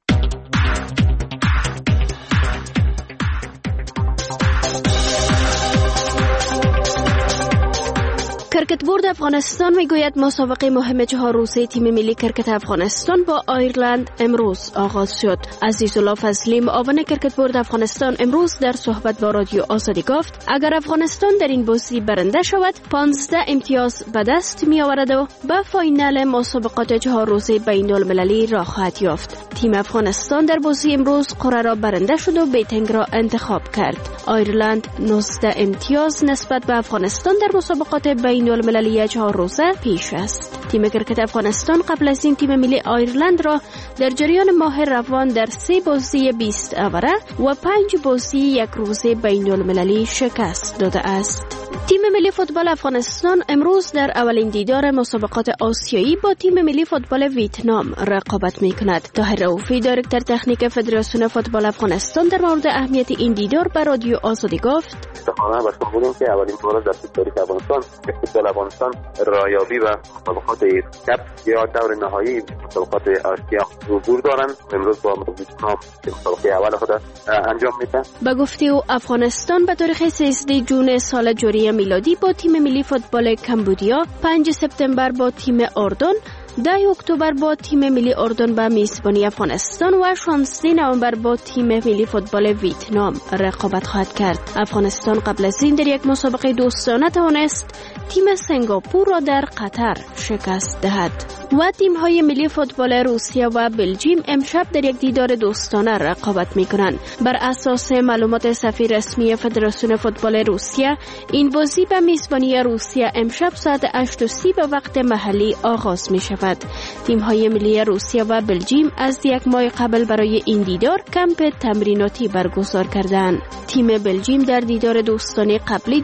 کرکت بورد افغانستان میگوید مسابقه مهم 4 روزه تیم ملی کرکت افغانستان با آیرلند امروز آغاز شد. عزیزالله فضلی، معاون کرکت بورد افغانستان، امروز در صحبت با رادیو آزادی گفت اگر افغانستان در این بازی برنده شود 15 امتیاز به دست می آورد و به فاینال مسابقات 4 روزه بین المللی راه خواهد یافت. تیم افغانستان در بازی امروز قره را برنده شد و بیتنگ را انتخاب کرد. آیرلند 19 امتیاز نسبت به افغانستان در مسابقات بین المللی 4 روزه پیش است. تیم کرکت افغانستان قبل از این تیم ملی آیرلند را در جریان ماه روان در 3 بازی 20 اوره و 5 بازی 1 روزه بین المللی شکست داده است. تیم ملی فوتبال افغانستان امروز در اولین دیدار مسابقات آسیایی با تیم ملی فوتبال ویتنام رقابت می‌کند. طاهر رؤوفی، دایرکتور تکنیک فدراسیون فوتبال افغانستان، در مورد اهمیت این دیدار به رادیو آزادی گفت: افتخارانه به شما بودیم که اولین بار در تاریخ افغانستان فوتبال افغانستان رایابی و مسابقات کپ یا دور نهایی مسابقات آسیا حضور دارند. امروز با ویتنام مسابقه اول خود انجام میده. به گفته او افغانستان به تاریخ 13 جون سال جاری میلادی با تیم ملی فوتبال کمبودیا، 5 سپتامبر با تیم اردن، 10 اکتبر با تیم ملی اردن به میزبانی افغانستان و 16 نوامبر با تیم ملی فوتبال ویتنام رقابت خواهد کرد. افغانستان قبل از این در یک مسابقه دوستانه توانست تیم سنگاپور را در قطر شکست دهد. و تیم‌های ملی فوتبال روسیه و بلژیم امشب در یک دیدار دوستانه رقابت می‌کنند. بر اساس معلومات سفیر رسمی فدراسیون فوتبال روسیه، این بازی به میزبانی روسیه امشب ساعت 8:30 به وقت محلی آغاز می‌شود. تیم‌های ملی روسیه و بلژیم از یک ماه قبل برای این دیدار کمپ تمریناتی برگزار کردند. تیم بلژیم در دیدار دوستانه قبلی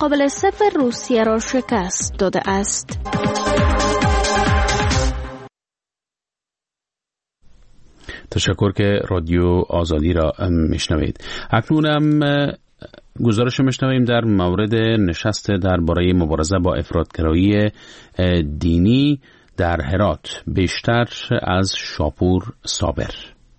2-0 روسیه را شکست داده است. تشکر که رادیو آزادی را میشنوید. اکنون هم گزارش میشنویم در مورد نشست درباره مبارزه با افراطگرایی دینی در هرات. بیشتر از شاپور صابر.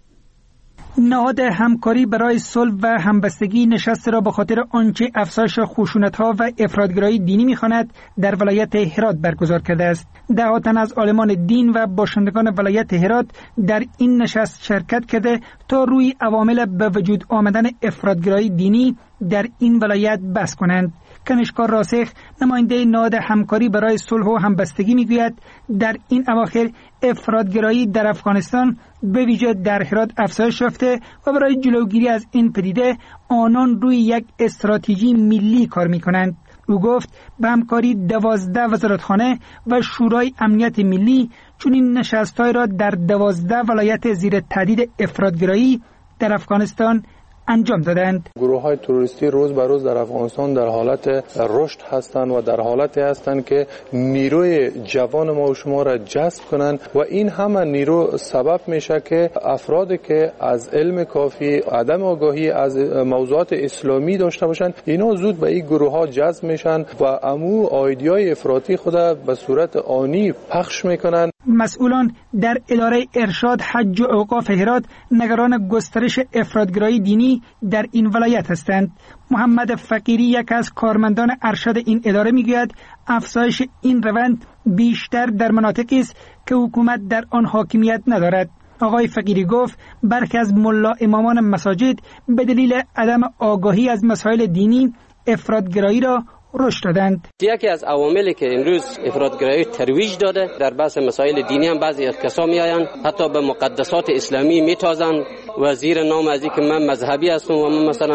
نهاد همکاری برای صلح و همبستگی نشست را به خاطر آنچه افزایش خشونت‌ها و افراطگرایی دینی می‌خواند در ولایت هرات برگزار کرده است. ده‌ها تن از عالمان دین و باشندگان ولایت هرات در این نشست شرکت کرده تا روی عوامل به وجود آمدن افراطگرایی دینی در این ولایت بحث کنند. کنشکار راسخ، نماینده نهاد همکاری برای صلح و همبستگی میگوید در این اواخر افراطگرایی در افغانستان به ویژه در هرات افزایش یافته و برای جلوگیری از این پدیده آنان روی یک استراتژی ملی کار میکنند. او گفت به همکاری 12 وزارتخانه و شورای امنیت ملی چنین نشست‌های را در 12 ولایت زیر تهدید افراطگرایی در افغانستان انجام دادند. گروه‌های تروریستی روز به روز در افغانستان در حالت رشد هستند و در حالتی هستند که نیروی جوان ما و شما را جذب کنند و این همه نیرو سبب میشه که افرادی که از علم کافی، عدم آگاهی از موضوعات اسلامی داشته باشند، اینا زود به این گروه‌ها جذب میشن و امو ایده‌های افراطی خود به صورت آنی پخش میکنند. مسئولان در اداره ارشاد حج و اوقاف هرات نگران گسترش افراطگرایی دینی در این ولایت هستند. محمد فقیری، یک از کارمندان ارشد این اداره، میگوید افزایش این روند بیشتر در مناطقی است که حکومت در آن حاکمیت ندارد. آقای فقیری گفت برخی از ملا امامان مساجد به دلیل عدم آگاهی از مسائل دینی افراطگرایی را رشد دادند. یکی از عواملی که امروز افراطگرایی ترویج داده در بحث مسائل دینی هم بعضی از کسا میآیند حتی به مقدسات اسلامی میتازند و زیر نام از اینکه من مذهبی هستم و من مثلا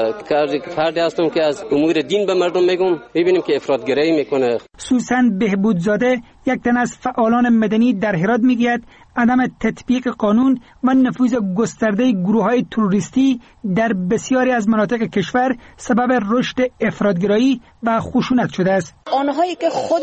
فردی هستم که از امور دین به مردم میگم، میبینیم که افراطگرایی میکنه. سوسن بهبودزاده، یک تن از فعالان مدنی در هرات، میگوید عدم تطبیق قانون و نفوذ گسترده گروه‌های تروریستی در بسیاری از مناطق کشور سبب رشد افراطگرایی و خشونت شده است. آنهایی که خود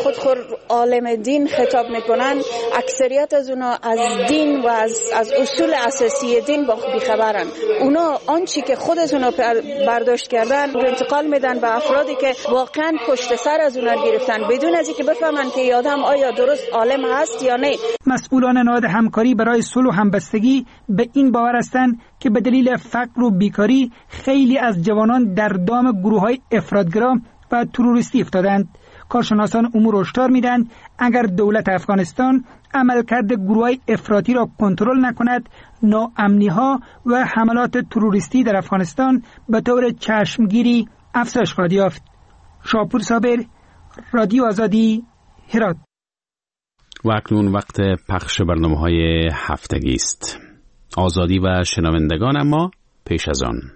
عالم دین خطاب میکنن، اکثریت از اونا از دین و از اصول اساسی دین بیخبرن. اونا آنچه که خودشون برداشت کردن رو انتقال میدن به افرادی که واقعا پشت سر از اونا گرفتن بدون از اینکه بفهمن که این آدم آیا درست عالم هست یا نه. مسئولان نهاد همکاری برای صلح و همبستگی به این باور هستند که به دلیل فقر و بیکاری خیلی از جوانان در دام گروه‌های افراطگرا و تروریستی افتادند. کارشناسان امور هشدار میدن اگر دولت افغانستان عملکرد گروه‌های افراطی را کنترل نکند، ناامنی‌ها و حملات تروریستی در افغانستان به طور چشمگیری افزایش خواهد یافت. شاپور صابر، رادیو آزادی، هرات. و اکنون وقت پخش برنامه‌های هفتگی است. آزادی و شنوندگان، اما پیش از آن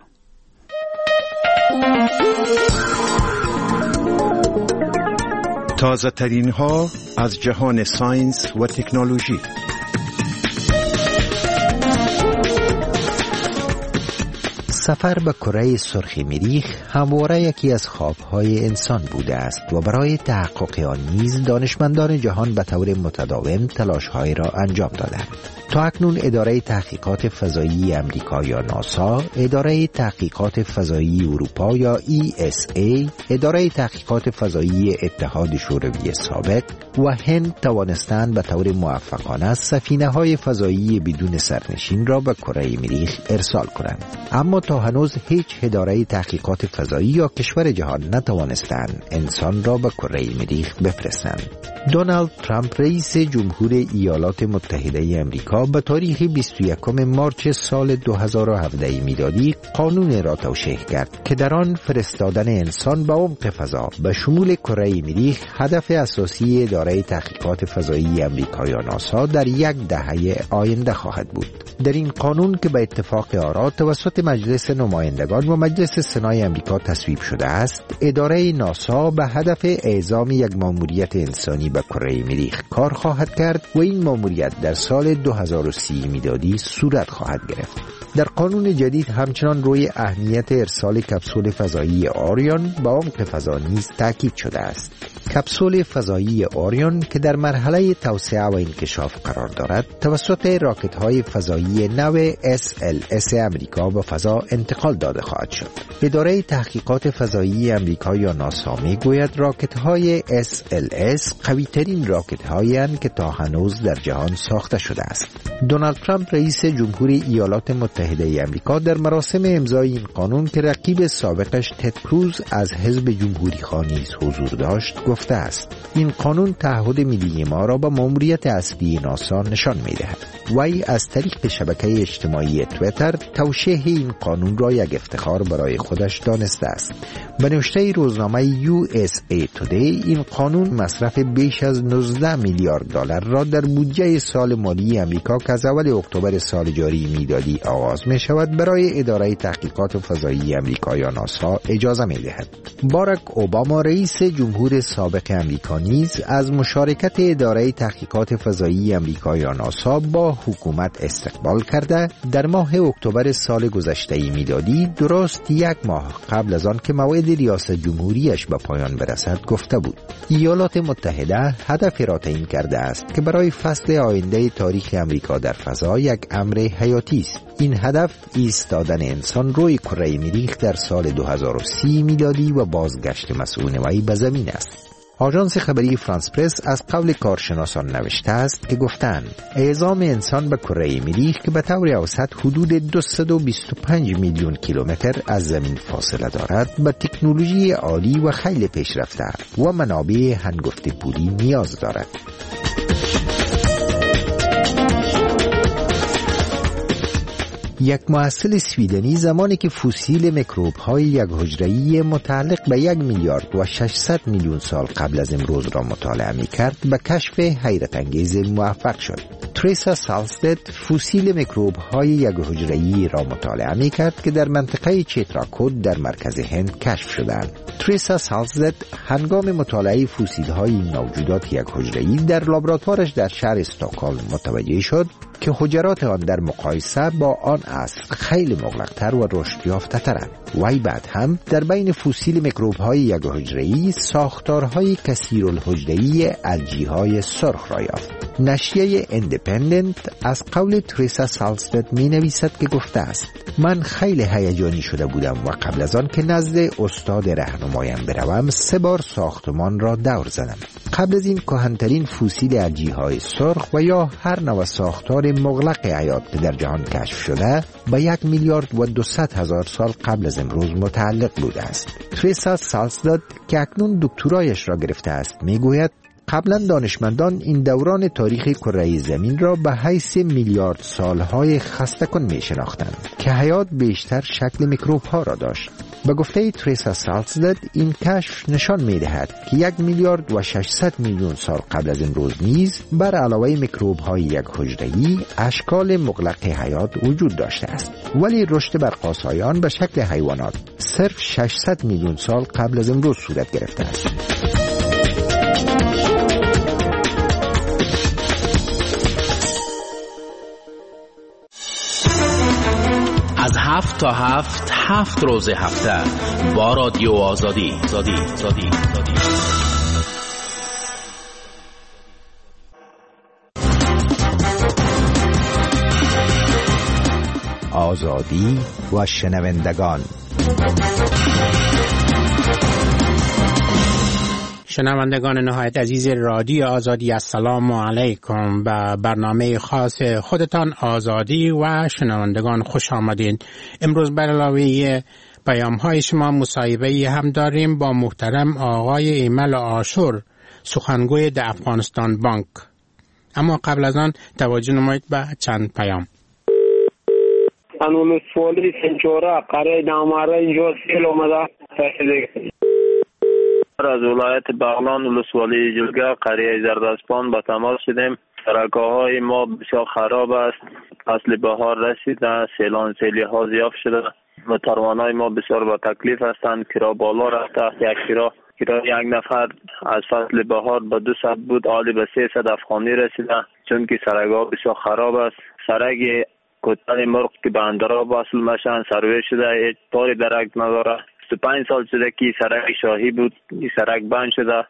تازه ترین ها از جهان ساینس و تکنولوژی. سفر به کره سرخ مریخ همواره یکی از خوابهای انسان بوده است و برای تحقق آن نیز دانشمندان جهان به طور متداوم تلاش‌های را انجام دادند. تا اکنون اداره تحقیقات فضایی امریکا یا ناسا، اداره تحقیقات فضایی اروپا یا ESA، اداره تحقیقات فضایی اتحاد شوروی سابق و هند توانستند به طور موفقانه سفینه‌های فضایی بدون سرنشین را به کره مریخ ارسال کنند. اما تا هنوز هیچ اداره تحقیقات فضایی یا کشور جهان نتوانستند انسان را به کره مریخ بفرستند. دونالد ترامپ رئیس جمهور ایالات متحده امریکا به تاریخ 21 مارس سال 2017 میلادی قانون را توشیح کرد که در آن فرستادن انسان به عمق فضا به شمول کره مریخ هدف اساسی اداره تحقیقات فضایی امریکا یا ناسا در یک دهه آینده خواهد بود. در این قانون که به اتفاق آرا توسط مجلس نمایندگان و مجلس سنای امریکا تصویب شده است، اداره ناسا به هدف اعزام یک ماموریت انسانی به کره مریخ کار خواهد کرد و این ماموریت در سال 2030 میلادی صورت خواهد گرفت. در قانون جدید همچنان روی اهمیت ارسال کپسول فضایی آریون به عمق فضا نیز تاکید شده است. کپسول فضایی اوریون که در مرحله توسعه و انکشاف قرار دارد توسط راکت‌های فضایی نو SLS امریکا به فضا انتقال داده خواهد شد. اداره تحقیقات فضایی امریکا یا ناسا میگوید راکت‌های SLS قوی‌ترین راکت‌هایی اند که تا هنوز در جهان ساخته شده است. دونالد ترامپ رئیس جمهوری ایالات متحده امریکا در مراسم امضای این قانون که رقیب سابقش تد کروز از حزب جمهوری خواه نیز حضور داشت گفته است این قانون تعهد ملی ما را به مأموریت اصلی ناسا نشان می‌دهد. وی از طریق شبکه اجتماعی تویتر توشیح این قانون را یک افتخار برای خودش دانسته است. به نوشته روزنامه USA Today این قانون مصرف بیش از 19 میلیارد دلار را در بودجه سال مالی امریکا که از اول اکتبر سال جاری میلادی آغاز می شود برای اداره تحقیقات فضایی امریکا یا ناسا اجازه می دهد. باراک اوباما رئیس جمهور سابق امریکا نیز از مشارکت اداره تحقیقات فضایی امریکا یا ناسا با حکومت استقبال کرده در ماه اکتبر سال گذشته میلادی درست یک ماه قبل از آن که موعد ریاست جمهوریش به پایان برسد گفته بود. ایالات متحده هدف را تعیین کرده است که برای فصل آینده تاریخ امریکا در فضا یک امر حیاتی است. این هدف ایستادن انسان روی کره مریخ در سال 2030 میلادی و بازگشت مسئول وی به زمین است. آژانس خبری فرانس پرس از قول کارشناسان نوشته است که گفتند اعزام انسان به کره مریخ که به طور اوسط حدود 225 میلیون کیلومتر از زمین فاصله دارد به تکنولوژی عالی و خیلی پیشرفته و منابع هنگفت پولی نیاز دارد. یک محصل سویدنی زمانی که فسیل میکروب‌های یک حجره‌ای متعلق به 1 میلیارد و 600 میلیون سال قبل از امروز را مطالعه می‌کرد به کشف حیرت انگیز موفق شد. تریسا سالستد فسیل میکروب‌های یک حجره‌ای را مطالعه می‌کرد که در منطقه چیتراکوت در مرکز هند کشف شدند. تریسا سالستد هنگام مطالعه فسیل‌های این موجودات یک حجره‌ای در لابراتوارش در شهر استکهلم متوجه شد که حجرات آن در مقایسه با آن اصل خیلی مغلق‌تر و رشد یافته‌ترند. وی بعد هم در بین فسیل میکروب‌های یک حجره‌ای ساختارهای کثیرالحجره‌ای الگی‌های سرخ را یافت. نشریه ایندیپندنت از قول تریسا سالستد می‌نویسد که گفته است من خیلی هیجانی شده بودم و قبل از آن که نزد استاد راهنمایم بروم 3 بار ساختمان را دور زدم. قبل از این کهن‌ترین فسیل الگی‌های سرخ و یا هر نوع ساختار مغلق حیات که در جهان کشف شده به 1 میلیارد و 200 هزار سال قبل از امروز متعلق بوده است. تریسا سالستد که اکنون دکترایش را گرفته است میگوید قبلا دانشمندان این دوران تاریخ کره زمین را به حیث میلیارد سالهای خسته کن می شناختند که حیات بیشتر شکل میکروب ها را داشت. به گفته تریسا سالستد این کشف نشان می دهد که 1 میلیارد و 600 میلیون سال قبل از امروز نیز بر علاوه میکروب های یک حجره‌ای اشکال مغلق حیات وجود داشته است، ولی رشد برق‌آسایان به شکل حیوانات صرف 600 میلیون سال قبل از امروز صورت گرفته است. از 7 تا 7 روز هفته با رادیو آزادی. آزادی و شنوندگان. شنوندگان نهایت عزیز رادیو آزادی، السلام علیکم. به برنامه خاص خودتان آزادی و شنوندگان خوش آمدین. امروز بر علاوه پیام های شما مصاحبه هم داریم با محترم آقای ایمل آشور، سخنگوی در افغانستان بانک. اما قبل از آن توجه نمایید به چند پیام. قانون سوالی سنچورا قرار ناماره اینجا سیل اومده تحصیل از ولایت بغلان ولسوالی جلگه قریه زرداسپان با تماس شدیم. شرکاهای ما بسیار خراب است. فصل بهار رسیده، سیلی ها زیاد شده و تروانای ما بسیار با تکلیف هستند. کرا بالا رفته. یک کرا یک نفر از فصل بهار به 200 بود، حالی به 300 افغانی رسیده، چون که سرگاه بسیار خراب است. سرگ کتن مرغ که به اندراب وصل مشن سروی شده، هیچ پاری درک نداره. 25 سال شده که سرک شاهی بود، این سرک بند شده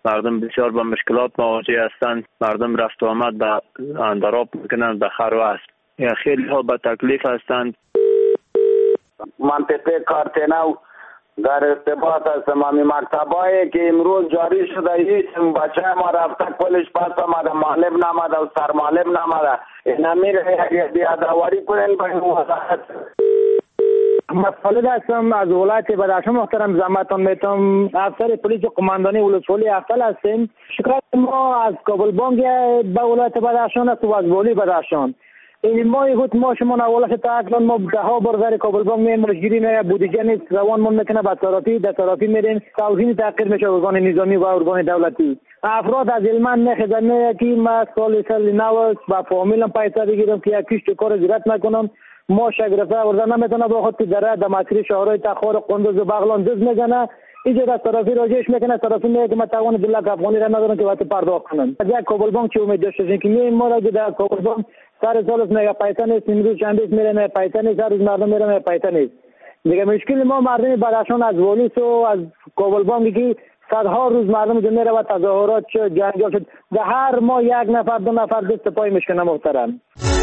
مردم بسیار با مشکلات مواجه هستند. مردم رفت و آمد به اندراب میکنند، به خروه است. خیلی ها به تکلیف هستند. منطقه کارتنو در ارتباط است امی مکتبایی که امروز جاری شده، هیچ بچه ما رفته کلش پس آمده، معلم نمده و سرمعلم نمده. این امیر یک بیادواری کنین با این وضاحت. مسئله هستم از ولایت بدخشان محترم زحمتان میتونم. افسر پلیس قماندانی ولسوالی افضل هستیم. شکایت ما از کابل بانک به ولایت بدخشان است و از والی بدخشان. این ماهی بود ما شما نوالش تا اکنون ما ده ها بار در کابل بانک میریم، مشگیری نه بودجه نیست، روان من میکنه به صرافی، در صرافی میریم، توزیع تغییر میشه ارگان نظامی و ارگان دولتی. افراد از علمان نخیزن نه که ما سال نو با فامیلم پیسه بگیرم که یک کشت کار زیرت نکنم. ما شگرفته ورزن نمیتونه با خود در دماتری شهرهای تخار قندوز و بغلان دز میزنه. اینجا در طرفی راجعش میکنه، طرفی میگه که من توان 2 لک افغانی را ندارم که وقت پرداخت کنم. از یک کابل بانک چه امید داشتیم که می ما را در کابل بانک سر سالس میگه پیسه نیست، امروز چندیس میره نه پیسه نیست، هر روز مردم میره نه پیسه نیست. دیگه مشکل ما مردم بدخشان از والیس و از کابل بانکی که صدها روز مردم جو میره و تظاهرات شد، جنگال شد، در هر ما 1 نفر 2 نفر دست پای میشکنه. محترم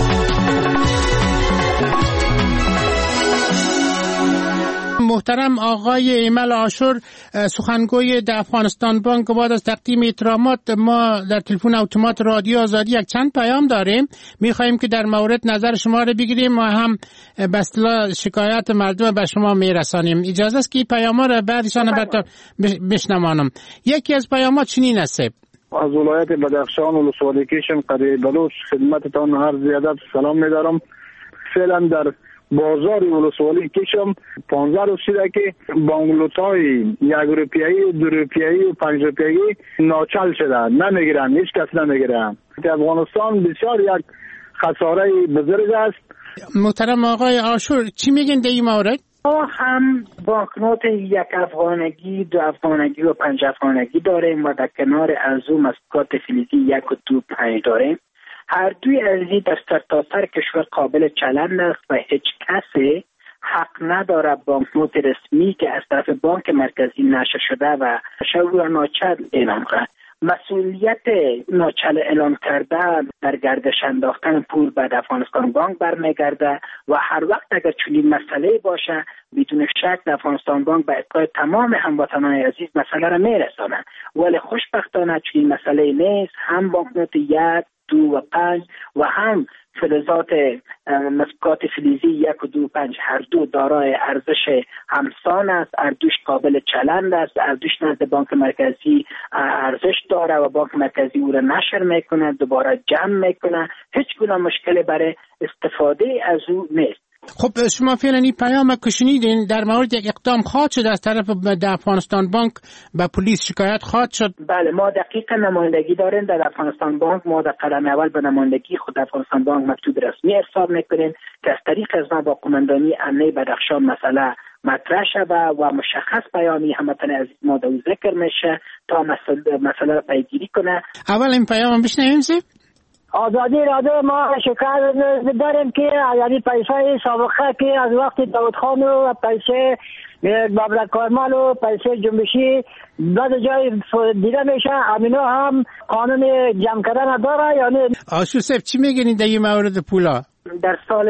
محترم آقای ایمل عاشور، سخنگوی در افغانستان بانک، بعد از تقدیم احترامات ما در تلفن اتومات رادیو آزادی یک چند پیام داریم. میخواهیم که در مورد نظر شما رو بگیریم و هم به اصطلاح شکایت مردم به شما میرسانیم. اجازه است که پیام ها رو بعدشان بشنوانم. یکی از پیامات چنین است: از ولایت بدخشان ولسوالی کشم قریه بلوچ خدمتتان عرض ادب سلام می‌دارم. فعلا در بازار ولسوالی کشم 15 روز شده که بانگلوت‌های 1 روپیه‌ای، 2 روپیه‌ای و 5 روپیه‌ای ناچل شده، نمیگیرن، هیچ کس نمیگیره. افغانستان بسیار یک خساره بزرگ است. محترم آقای عاشور چی میگن در این مورد؟ ما هم بانکنوت 1 افغانگی، 2 افغانگی و 5 افغانگی داریم و در کنار از اون مسکات فلزی 1 و 2 5 داریم. هر دوی از این در سرتاسر کشور قابل چلند است و هیچ کسی حق نداره بانکنوت رسمی که از طرف بانک مرکزی نشر شده و شروع ناچل اعلام کنه. مسئولیت ناچل اعلام کردن در گردش انداختن پول به افغانستان بانک برمیگرده و هر وقت اگر چنین مسئله باشه بدون شک افغانستان بانک به اطلاع تمام هموطنان عزیز مسئله را میرسانه. ولی خوشبختانه چنین مسئله نیست. هم بانکنوت 1، 2 و 5 و هم فلزات مسکات فلزی 1 و 2 و 5 هر دو دارای ارزش همسان است، هر دوش قابل چلند است، هر دوش نزد بانک مرکزی ارزش داره و بانک مرکزی او را نشر میکنه، دوباره جمع میکنه. هیچ گونه مشکلی برای استفاده از او نیست. خب شما فعلا این پیام که شنیدین در مورد یک اقدام خواهد شد از طرف افغانستان بانک به پلیس شکایت خواهد شد؟ بله، ما دقیقا نمایندگی داریم در افغانستان بانک. ما در قدم اول به نمایندگی خود افغانستان بانک مکتوب رسمی ارسال میکنیم که از طریق از ما با قماندانی امنیه بدخشان مسئله مطرح شده و مشخص بیانی هموطن عزیز ما در ذکر میشه تا مسئله را پیگیری کنه. اول این پیام بشنویم سی؟ آزادی رادیو ما شکایت داریم که یعنی پیسه سابقه که از وقت داود خان و پیسه بابر کارمال و پیسه جنبشی بعد جای دیده میشه، امینا هم قانون جمع کردن داره. یعنی آشور صاحب چی میگین در این مورد پولا؟ در سال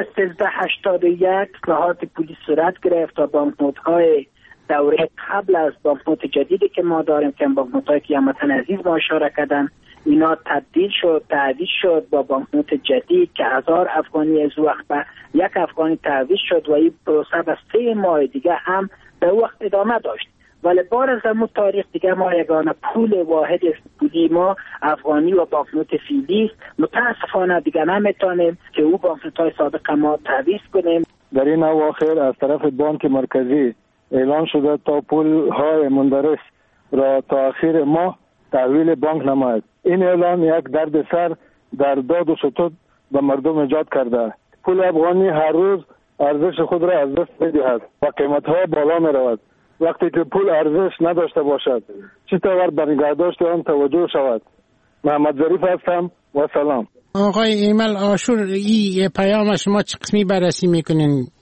1381 اصلاحات پولی صورت گرفت و بانکنوت‌های دوره قبل از بانکنوت جدیدی که ما داریم که بانکنوت‌هایی که هموطن عزیز ما اشاره کردن اینا تبدیل شد، تعویض شد با بانکنوت جدید که 1000 افغانی از وقت به 1 افغانی تعویض شد و این پروسه به 3 ماه دیگه هم به وقت ادامه داشت. ولی بار از همون تاریخ دیگه ما یگانه پول واحد پولی ما افغانی و بانکنوت فیلی است. متاسفانه دیگه نمیتونیم که او بانکنوت‌های سابق ما تعویض کنیم. در این اواخر از طرف بانک مرکزی اعلان شده تا پول‌های مندرس را تا آخر ماه تحویل بانک نماید. این اعلان یک درد سر در داد و ستود به مردم ایجاد کرده. پول افغانی هر روز ارزش خود را از دست می‌دهد و قیمت‌ها بالا می‌رود. وقتی که پول ارزش نداشته باشد چطور به نگهداشت آن توجه شود؟ محمد ظریف هستم و سلام. آقای ایمل عاشور، این پیام شما چه قسمی بررسی میکنین؟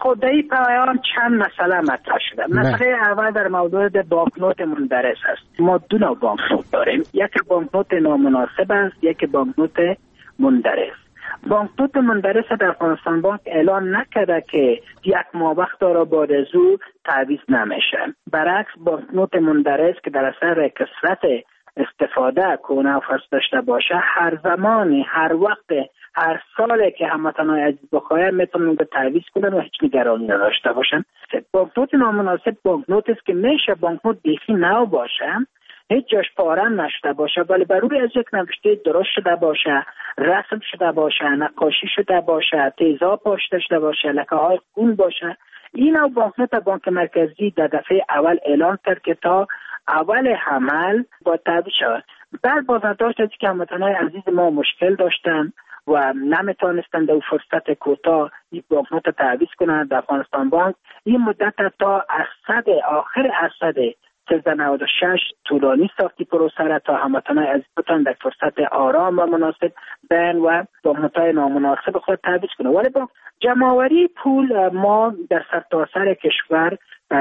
خود در این پایان چند مسئله مطرح شده. مسئله اول در مورد بانکنوت مندرس است. ما دو نوع بانکنوت داریم، یکی بانکنوت نامناسب است، یکی بانکنوت مندرس. بانکنوت مندرس در افغانستان بانک اعلان نکرده که یک ماه وقت را بعد از او تعویض نمیشه. برعکس بانکنوت مندرس که در اثر کثرت استفاده کنه و فرض داشته باشه، هر زمانی، هر وقت، هر ساله که هموطنان عزیز بخواهند میتونن به تعویض کنن و هیچ نگرانی نداشته باشن. بانکنوت نامناسب بانکنوت است که میشه بانکنوت بیخی نو باشه، هیچ جاش پاره نشده باشه، ولی بر روی از یک نوشته درست شده باشه، رسم شده باشه، نقاشی شده باشه، تیزاب پاش داشته باشه، لکه های خون باشه. این نوع بانکنوت بانک مرکزی در دفعه اول اعلان کرد که تا اول حمل با تعویض شود. در بازداشت از که هموطنان عزیز ما مشکل داشتن و نمیتونستن در فرصت کوتاه این بانکنوت تعویض کنند در افغانستان بانک، این مدت تا آخر اسد 1396 طولانی ساختی پروسه را تا هموطنان عزیز بتوانند در فرصت آرام و مناسب بین و بانکنوت‌های نامناسب خود تعویض کنند. ولی با جمع‌آوری پول ما در سرتاسر کشور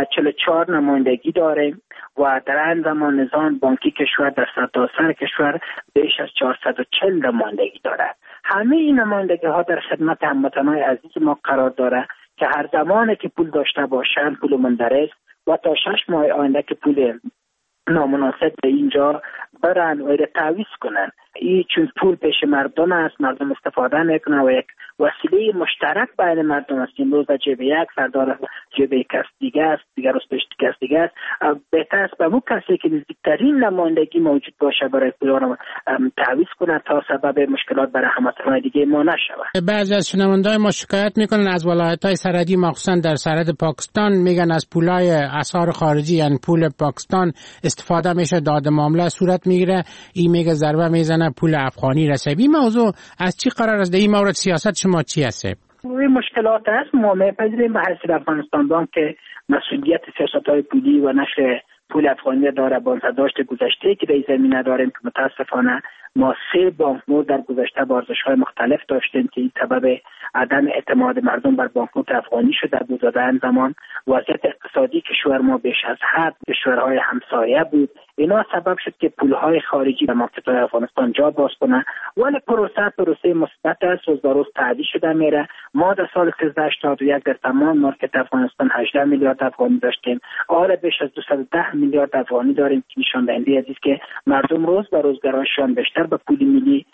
44 نمایندگی داریم و در این زمان نظام بانکی کشور در سرتاسر کشور بیش از 440 نمایندگی دارد. همه این نمایندگی ها در خدمت هموطنان عزیز ما قرار داره که هر زمانی که پول داشته باشند پول مندرس و تا 6 ماه آینده که پول نامناسب به اینجا برن و تعویض کنن. این چون پول پیش مردم است، مردم استفاده میکنن و یک وسیله مشترک بین مردم است. امروز جیب یک سردار جیب کس دیگه است، دیگر روز پیش کس دیگه است. بهتر است به اون کسی که نزدیکترین نمایندگی موجود باشه برای پول را تعویض کنه تا سبب مشکلات برای هموطنان دیگه ما نشود. بعضی از شنونده‌های ما شکایت میکنن از ولایت‌های سرحدی مخصوصا در سرحد پاکستان، میگن از پولای اسعار خارجی یعنی پول پاکستان استفاده میشه، داد معامله صورت میگیره. این میگه ضربه میزنه پول افغانی رسیبی. این موضوع از چی قرار است؟ در این مورد سیاست شما چی هست؟ این مشکلات است. ما میپذیریم به حیث افغانستان بانک که مسئولیت سیاست‌های پولی و نشر پول افغانی داره. بازداشت گذشته که در این زمینه داریم که متاسفانه ما 3 بانکنوت در گذشته با ارزش‌های مختلف داشتیم که این سبب عدم اعتماد مردم بر بانکنوت افغانی شده بود. در این زمان وضعیت اقتصادی کشور ما بیش از حد کشورهای همسایه بود. اینا سبب شد که پولهای خارجی به مارکت‌های افغانستان جا باز کنه. ولی پروسه مثبت است، روز به روز تعدیل شده میره. ما در سال 1381 در تمام مارکت افغانستان 18 میلیارد افغانی داشتیم. حالا بیش از 210 میلیارد افغانی داریم که نشان دهنده است که مردم روز به روز گرایششان بیشتر به پول ملی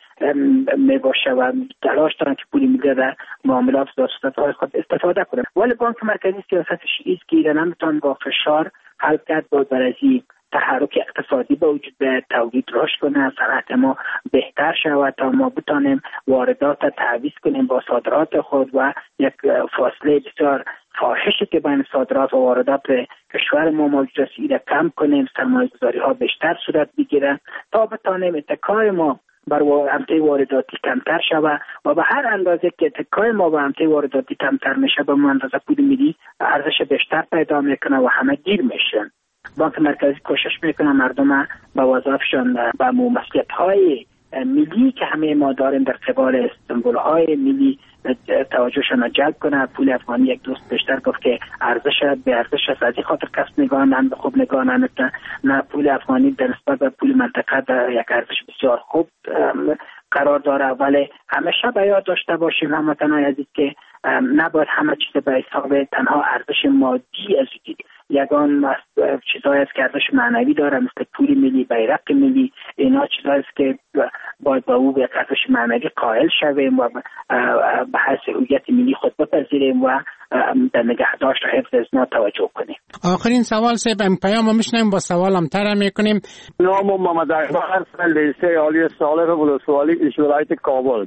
میباشه و تلاش دارن که پول ملی در معاملات دستورات خود استفاده کنند. ولی بانک مرکزی سیاستش ایست که ایران نمیتونه با فشار حل کرد، با برازی تحرک اقتصادی به وجود به تولید رشد کنه، صنعت ما بهتر شود تا ما بتانیم واردات تعویض کنیم با صادرات خود و یک فاصله بسیار فاحشی که بین صادرات و واردات کشور ما موجود است ایره کم کنیم، سرمایه‌گذاری ها بیشتر صورت بگیرن تا بتانیم اتکای ما بر امته وارداتی کمتر شود و به هر اندازه که اتکای ما به امته وارداتی کمتر میشه به اندازه پول ملی ارزش بیشتر پیدا میکنه و همه گیر میشن. بانک مرکزی کوشش میکنه مردم به وظایفشان به مسئولیت‌های ملی که همه ما داریم در قبال سمبول‌های ملی توجهشان را جلب کنه. پول افغانی یک دوست بیشتر گفت که ارزش به ارزش از این خاطر کسب نگاه خوب نگاه نه پول افغانی در نسبت به پول منطقه در یک ارزش بسیار خوب قرار داره. ولی همیشه به یاد داشته باشیم هموطنان عزیز که نباید همه چیز به حساب تنها ارزش مادی از دید. یگان چیزایی است که ارزش معنوی داره مثل پول ملی، بیرق ملی. اینا چیزایی است که باید با او به ارزش معنوی قائل شویم و به حیث هویت ملی خود بپذیریم و در نگهداشت و حفظ از ما توجه کنیم. آخرین سوال صاحب پیام میشنیم با سوالم تر میکنیم. نام محمد اکبر هستم، لیسه عالی صالح ولسوالی ولایت کابل.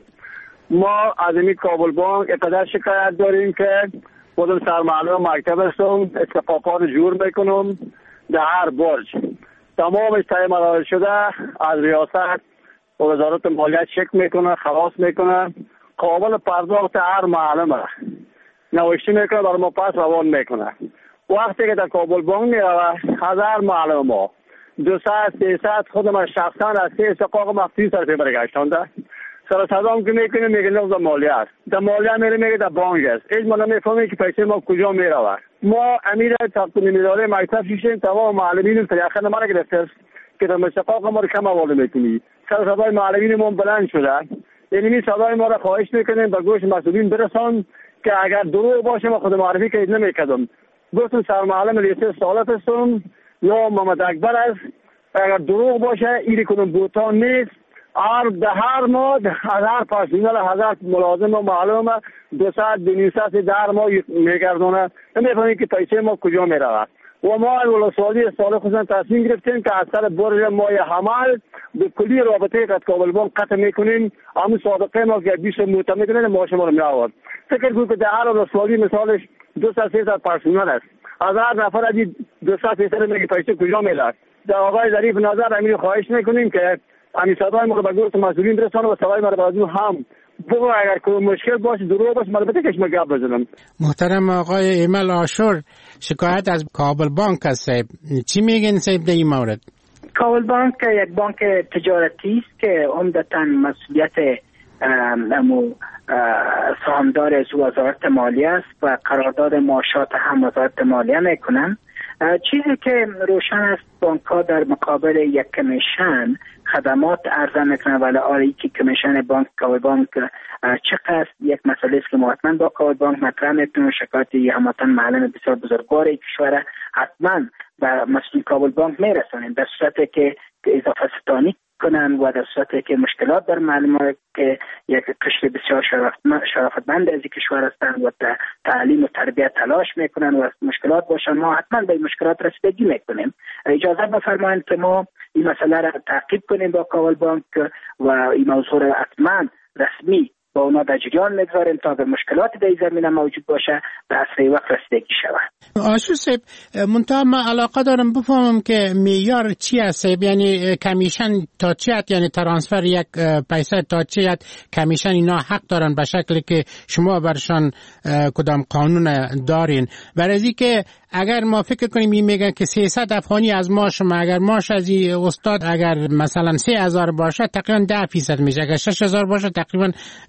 ما از این کابل بانک اقدر شکایت داریم که خودم سرمعلم مکتب هستم، استفاقات جور میکنم در هر برج. تمامش طی مراحل شده از ریاست و وزارت مالیات چک میکنه، خلاص میکنه. قابل پرداخت هر معلم نوشته میکنه برای ما پس روان میکنه. وقتی که در کابل بانک میروه 1000 معلم ما 200-300 خودم شخصا از 3 استفاق مخصوص سرپی برگشتانده. سر صدام که میکنه میگه لفظ مالیه است. در مالیه میره میگه در بانک است. هیچ ما نمیفهمیم که پیسه ما کجا میره. ما امیر تقدیم اداره مکتب شیشیم تمام معلمین تریاخه ما گرفته که در مشتاق ما رو کم حواله میکنی. سر صدای معلمین ما بلند شده. یعنی صدای ما را خواهش میکنیم به گوش مسئولین برسان که اگر دروغ باشه ما خود معرفی که نمیکردم. گفتم سرمعلم لیسه سالت هستم یا محمد اکبر است. اگر دروغ باشه ایری کنم بوتان نیست. هر ماه از هر پرسنل هزار ملازم و معلوم 200 در ماه میگردونه. نمیفهمیم که پیسه ما کجا میره. و ما ولسوالی سال خودمون تصمیم گرفتیم که از سر برج مای حمل به کلی رابطه قد کابل بانک قطع میکنیم. همون سابقه ما که 20 موته میکنیم ما شما رو میآورد. فکر کنید که در هر ولسوالی مثالش 200 پرسنل است. از هر نفر از 200 میگه پیسه کجا میره. در آقای ظریف نظر امیر خواهش میکنیم که همین صدای ما رو به گوش مسئولین برسانه و صدای ما رو به هم بگو اگر که مشکل باشه دروغ باشه البته کش ما گپ بزنم. محترم آقای ایمل عاشور، شکایت از کابل بانک است. چی میگین صاحب در این مورد؟ کابل بانک یک بانک تجارتی است که عمدتاً مسئولیت سهامدار از وزارت مالیه است و قرارداد معاشات هم وزارت مالیه میکنن. چیزی که روشن است بانک ها در مقابل یک کمیشن خدمات عرضه میکنن، ولی آره که کمیشن بانک کابل بانک چقدر یک مسئله است که ما حتما با کابل بانک مطرح میکنیم. شکایتی هموطن معلم بسیار بزرگوار کشور حتما و مسئول کابل بانک میرسانیم در صورتی که اضافه ستانی کنن و در صورتی که مشکلات در معلمان که یک قشر بسیار شرافتمند از کشور هستند و تعلیم و تربیت تلاش میکنن و مشکلات باشن، ما حتما به این مشکلات رسیدگی میکنیم. اجازه بفرمایید که ما این مسئله را تعقیب کنیم با کابل بانک و این موضوع را حتما رسمی با اونا در جریان میگذاریم تا به مشکلاتی در این زمینه موجود باشه به اسرع وقت رسیدگی شود. آشور صاحب، منتها من علاقه دارم بفهمم که معیار چی است؟ یعنی کمیشن تا چی است؟ یعنی ترانسفر یک پیسه تا چی است کمیشن اینا حق دارن به شکلی که شما برشان کدام قانون دارین؟ برای که اگر ما فکر کنیم این میگن که 300 افغانی از ماش ما، اگر ماش از این استاد اگر مثلا 3000 باشه تقریبا 10% میشه، اگر 6000 باشه تقریبا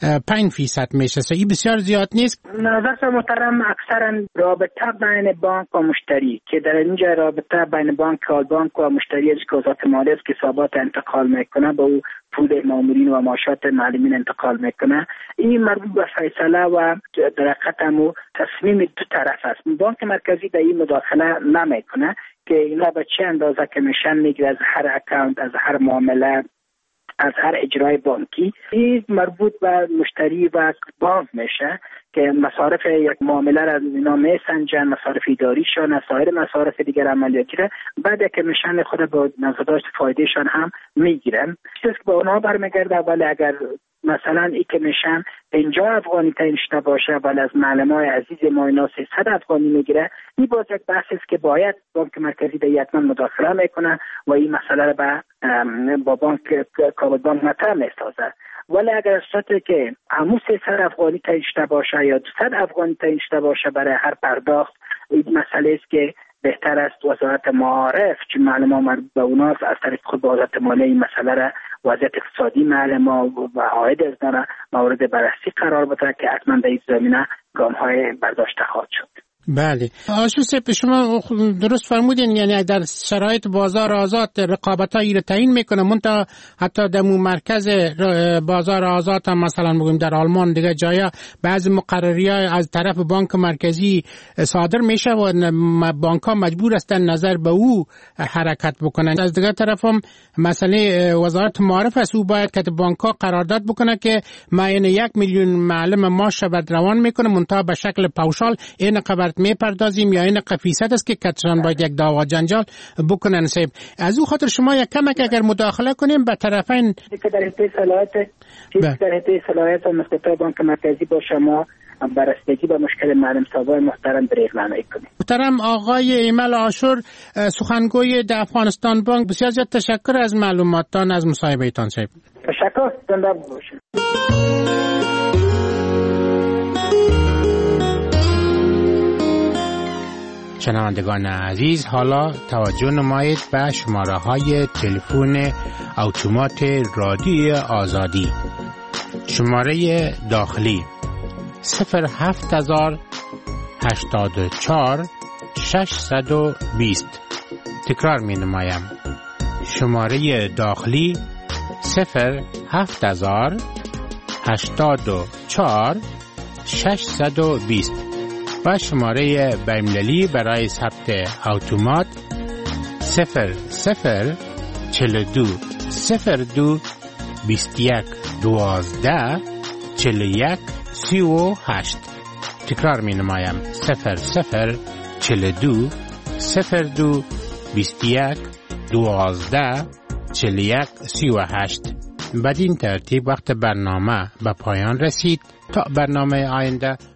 5% میشه. این بسیار زیاد نیست. نظر محترم اکثرا رابطه بین بانک و مشتری که در اینجا رابطه بین بانک و مشتری از که وزارت مالیه است که حسابات انتقال میکنه به او پول مامورین و معاشات معلمین انتقال میکنه، این مربوط به فیصله و در حقیقت هم تصمیم دو طرف است. بانک مرکزی در این مداخله نمیکنه که اینا به چه اندازه کمیشن میگیره از هر اکانت، از هر معامله، از هر اجرای بانکی. این مربوط به مشتری و بانک میشه که مصارف یک معامله را اینا میسنجن، مصارف اداریشان، سایر مصارف دیگر عملیاتی را بعد که کمیشن خود با نظرداشت فایدهشان هم میگیرن. چیزی که به اونا برمیگرده. ولی اگر مثلا این کمیشن 50 افغانی تعیین شده باشه ولی از معلمای عزیز ما اینا 300 افغانی میگیره، این باز یک بحث است که باید بانک مرکزی در حتما مداخله میکنه و این مسئله را با بانک کابل بانک مطرح میسازه. ولی اگر صورتی که همون 300 افغانی تعیین شده باشه یا 200 افغانی تعیین شده باشه برای هر پرداخت، این مسئله است که بهتر است وزارت معارف چون معلمان مربوط به اوناست از طریق خود وزارت مالیه این مسئله را وضعیت اقتصادی معلمان و عاید از داره مورد بررسی قرار بده که حتما در این زمینه گام‌های برداشته خواهد شد. بله آشور صاحب، شما درست فرمودین، یعنی در شرایط بازار آزاد رقابتایی رو تعیین میکنه. منتها حتی در مرکز بازار آزاد هم مثلا بگیم در آلمان دیگه جایا بعضی مقرری‌ها از طرف بانک مرکزی صادر میشه و بانک ها مجبور هستن نظر به او حرکت بکنن. از دیگه طرف هم مسئله وزارت معارف است، او باید که بانک ها قرارداد بکنه که معین 1 میلیون معلم ماش روان میکنه، منتها به شکل پاوشال این قبر میپردازیم یا این قفیست است که کتران باید یک دعوا جنجال بکنن. صاحب از او خاطر شما یک کمک اگر مداخله کنیم به طرفین که در حد صلاحیت و مستطاع بانک مرکزی با شما بررسی به مشکل معلم صاحبای محترم دریغ نمی کنیم. محترم آقای ایمل عاشور، سخنگوی در افغانستان بانک، بسیار زیاد تشکر از معلوماتتان، از مصاحبهتان. صاحب تشکر، زنده باشید. شنوندگان عزیز، حالا توجه نمایید به شماره های تلفن اتومات رادیوی آزادی شماره داخلی 07084 620. تکرار می نمایم. شماره داخلی 07084 620 و شماره بین‌المللی برای ثبت اتومات 0042 02 21 12 41 38. تکرار می نمایم. 0042 02 21 12 41 38. بدین ترتیب وقت برنامه به پایان رسید. تا برنامه آینده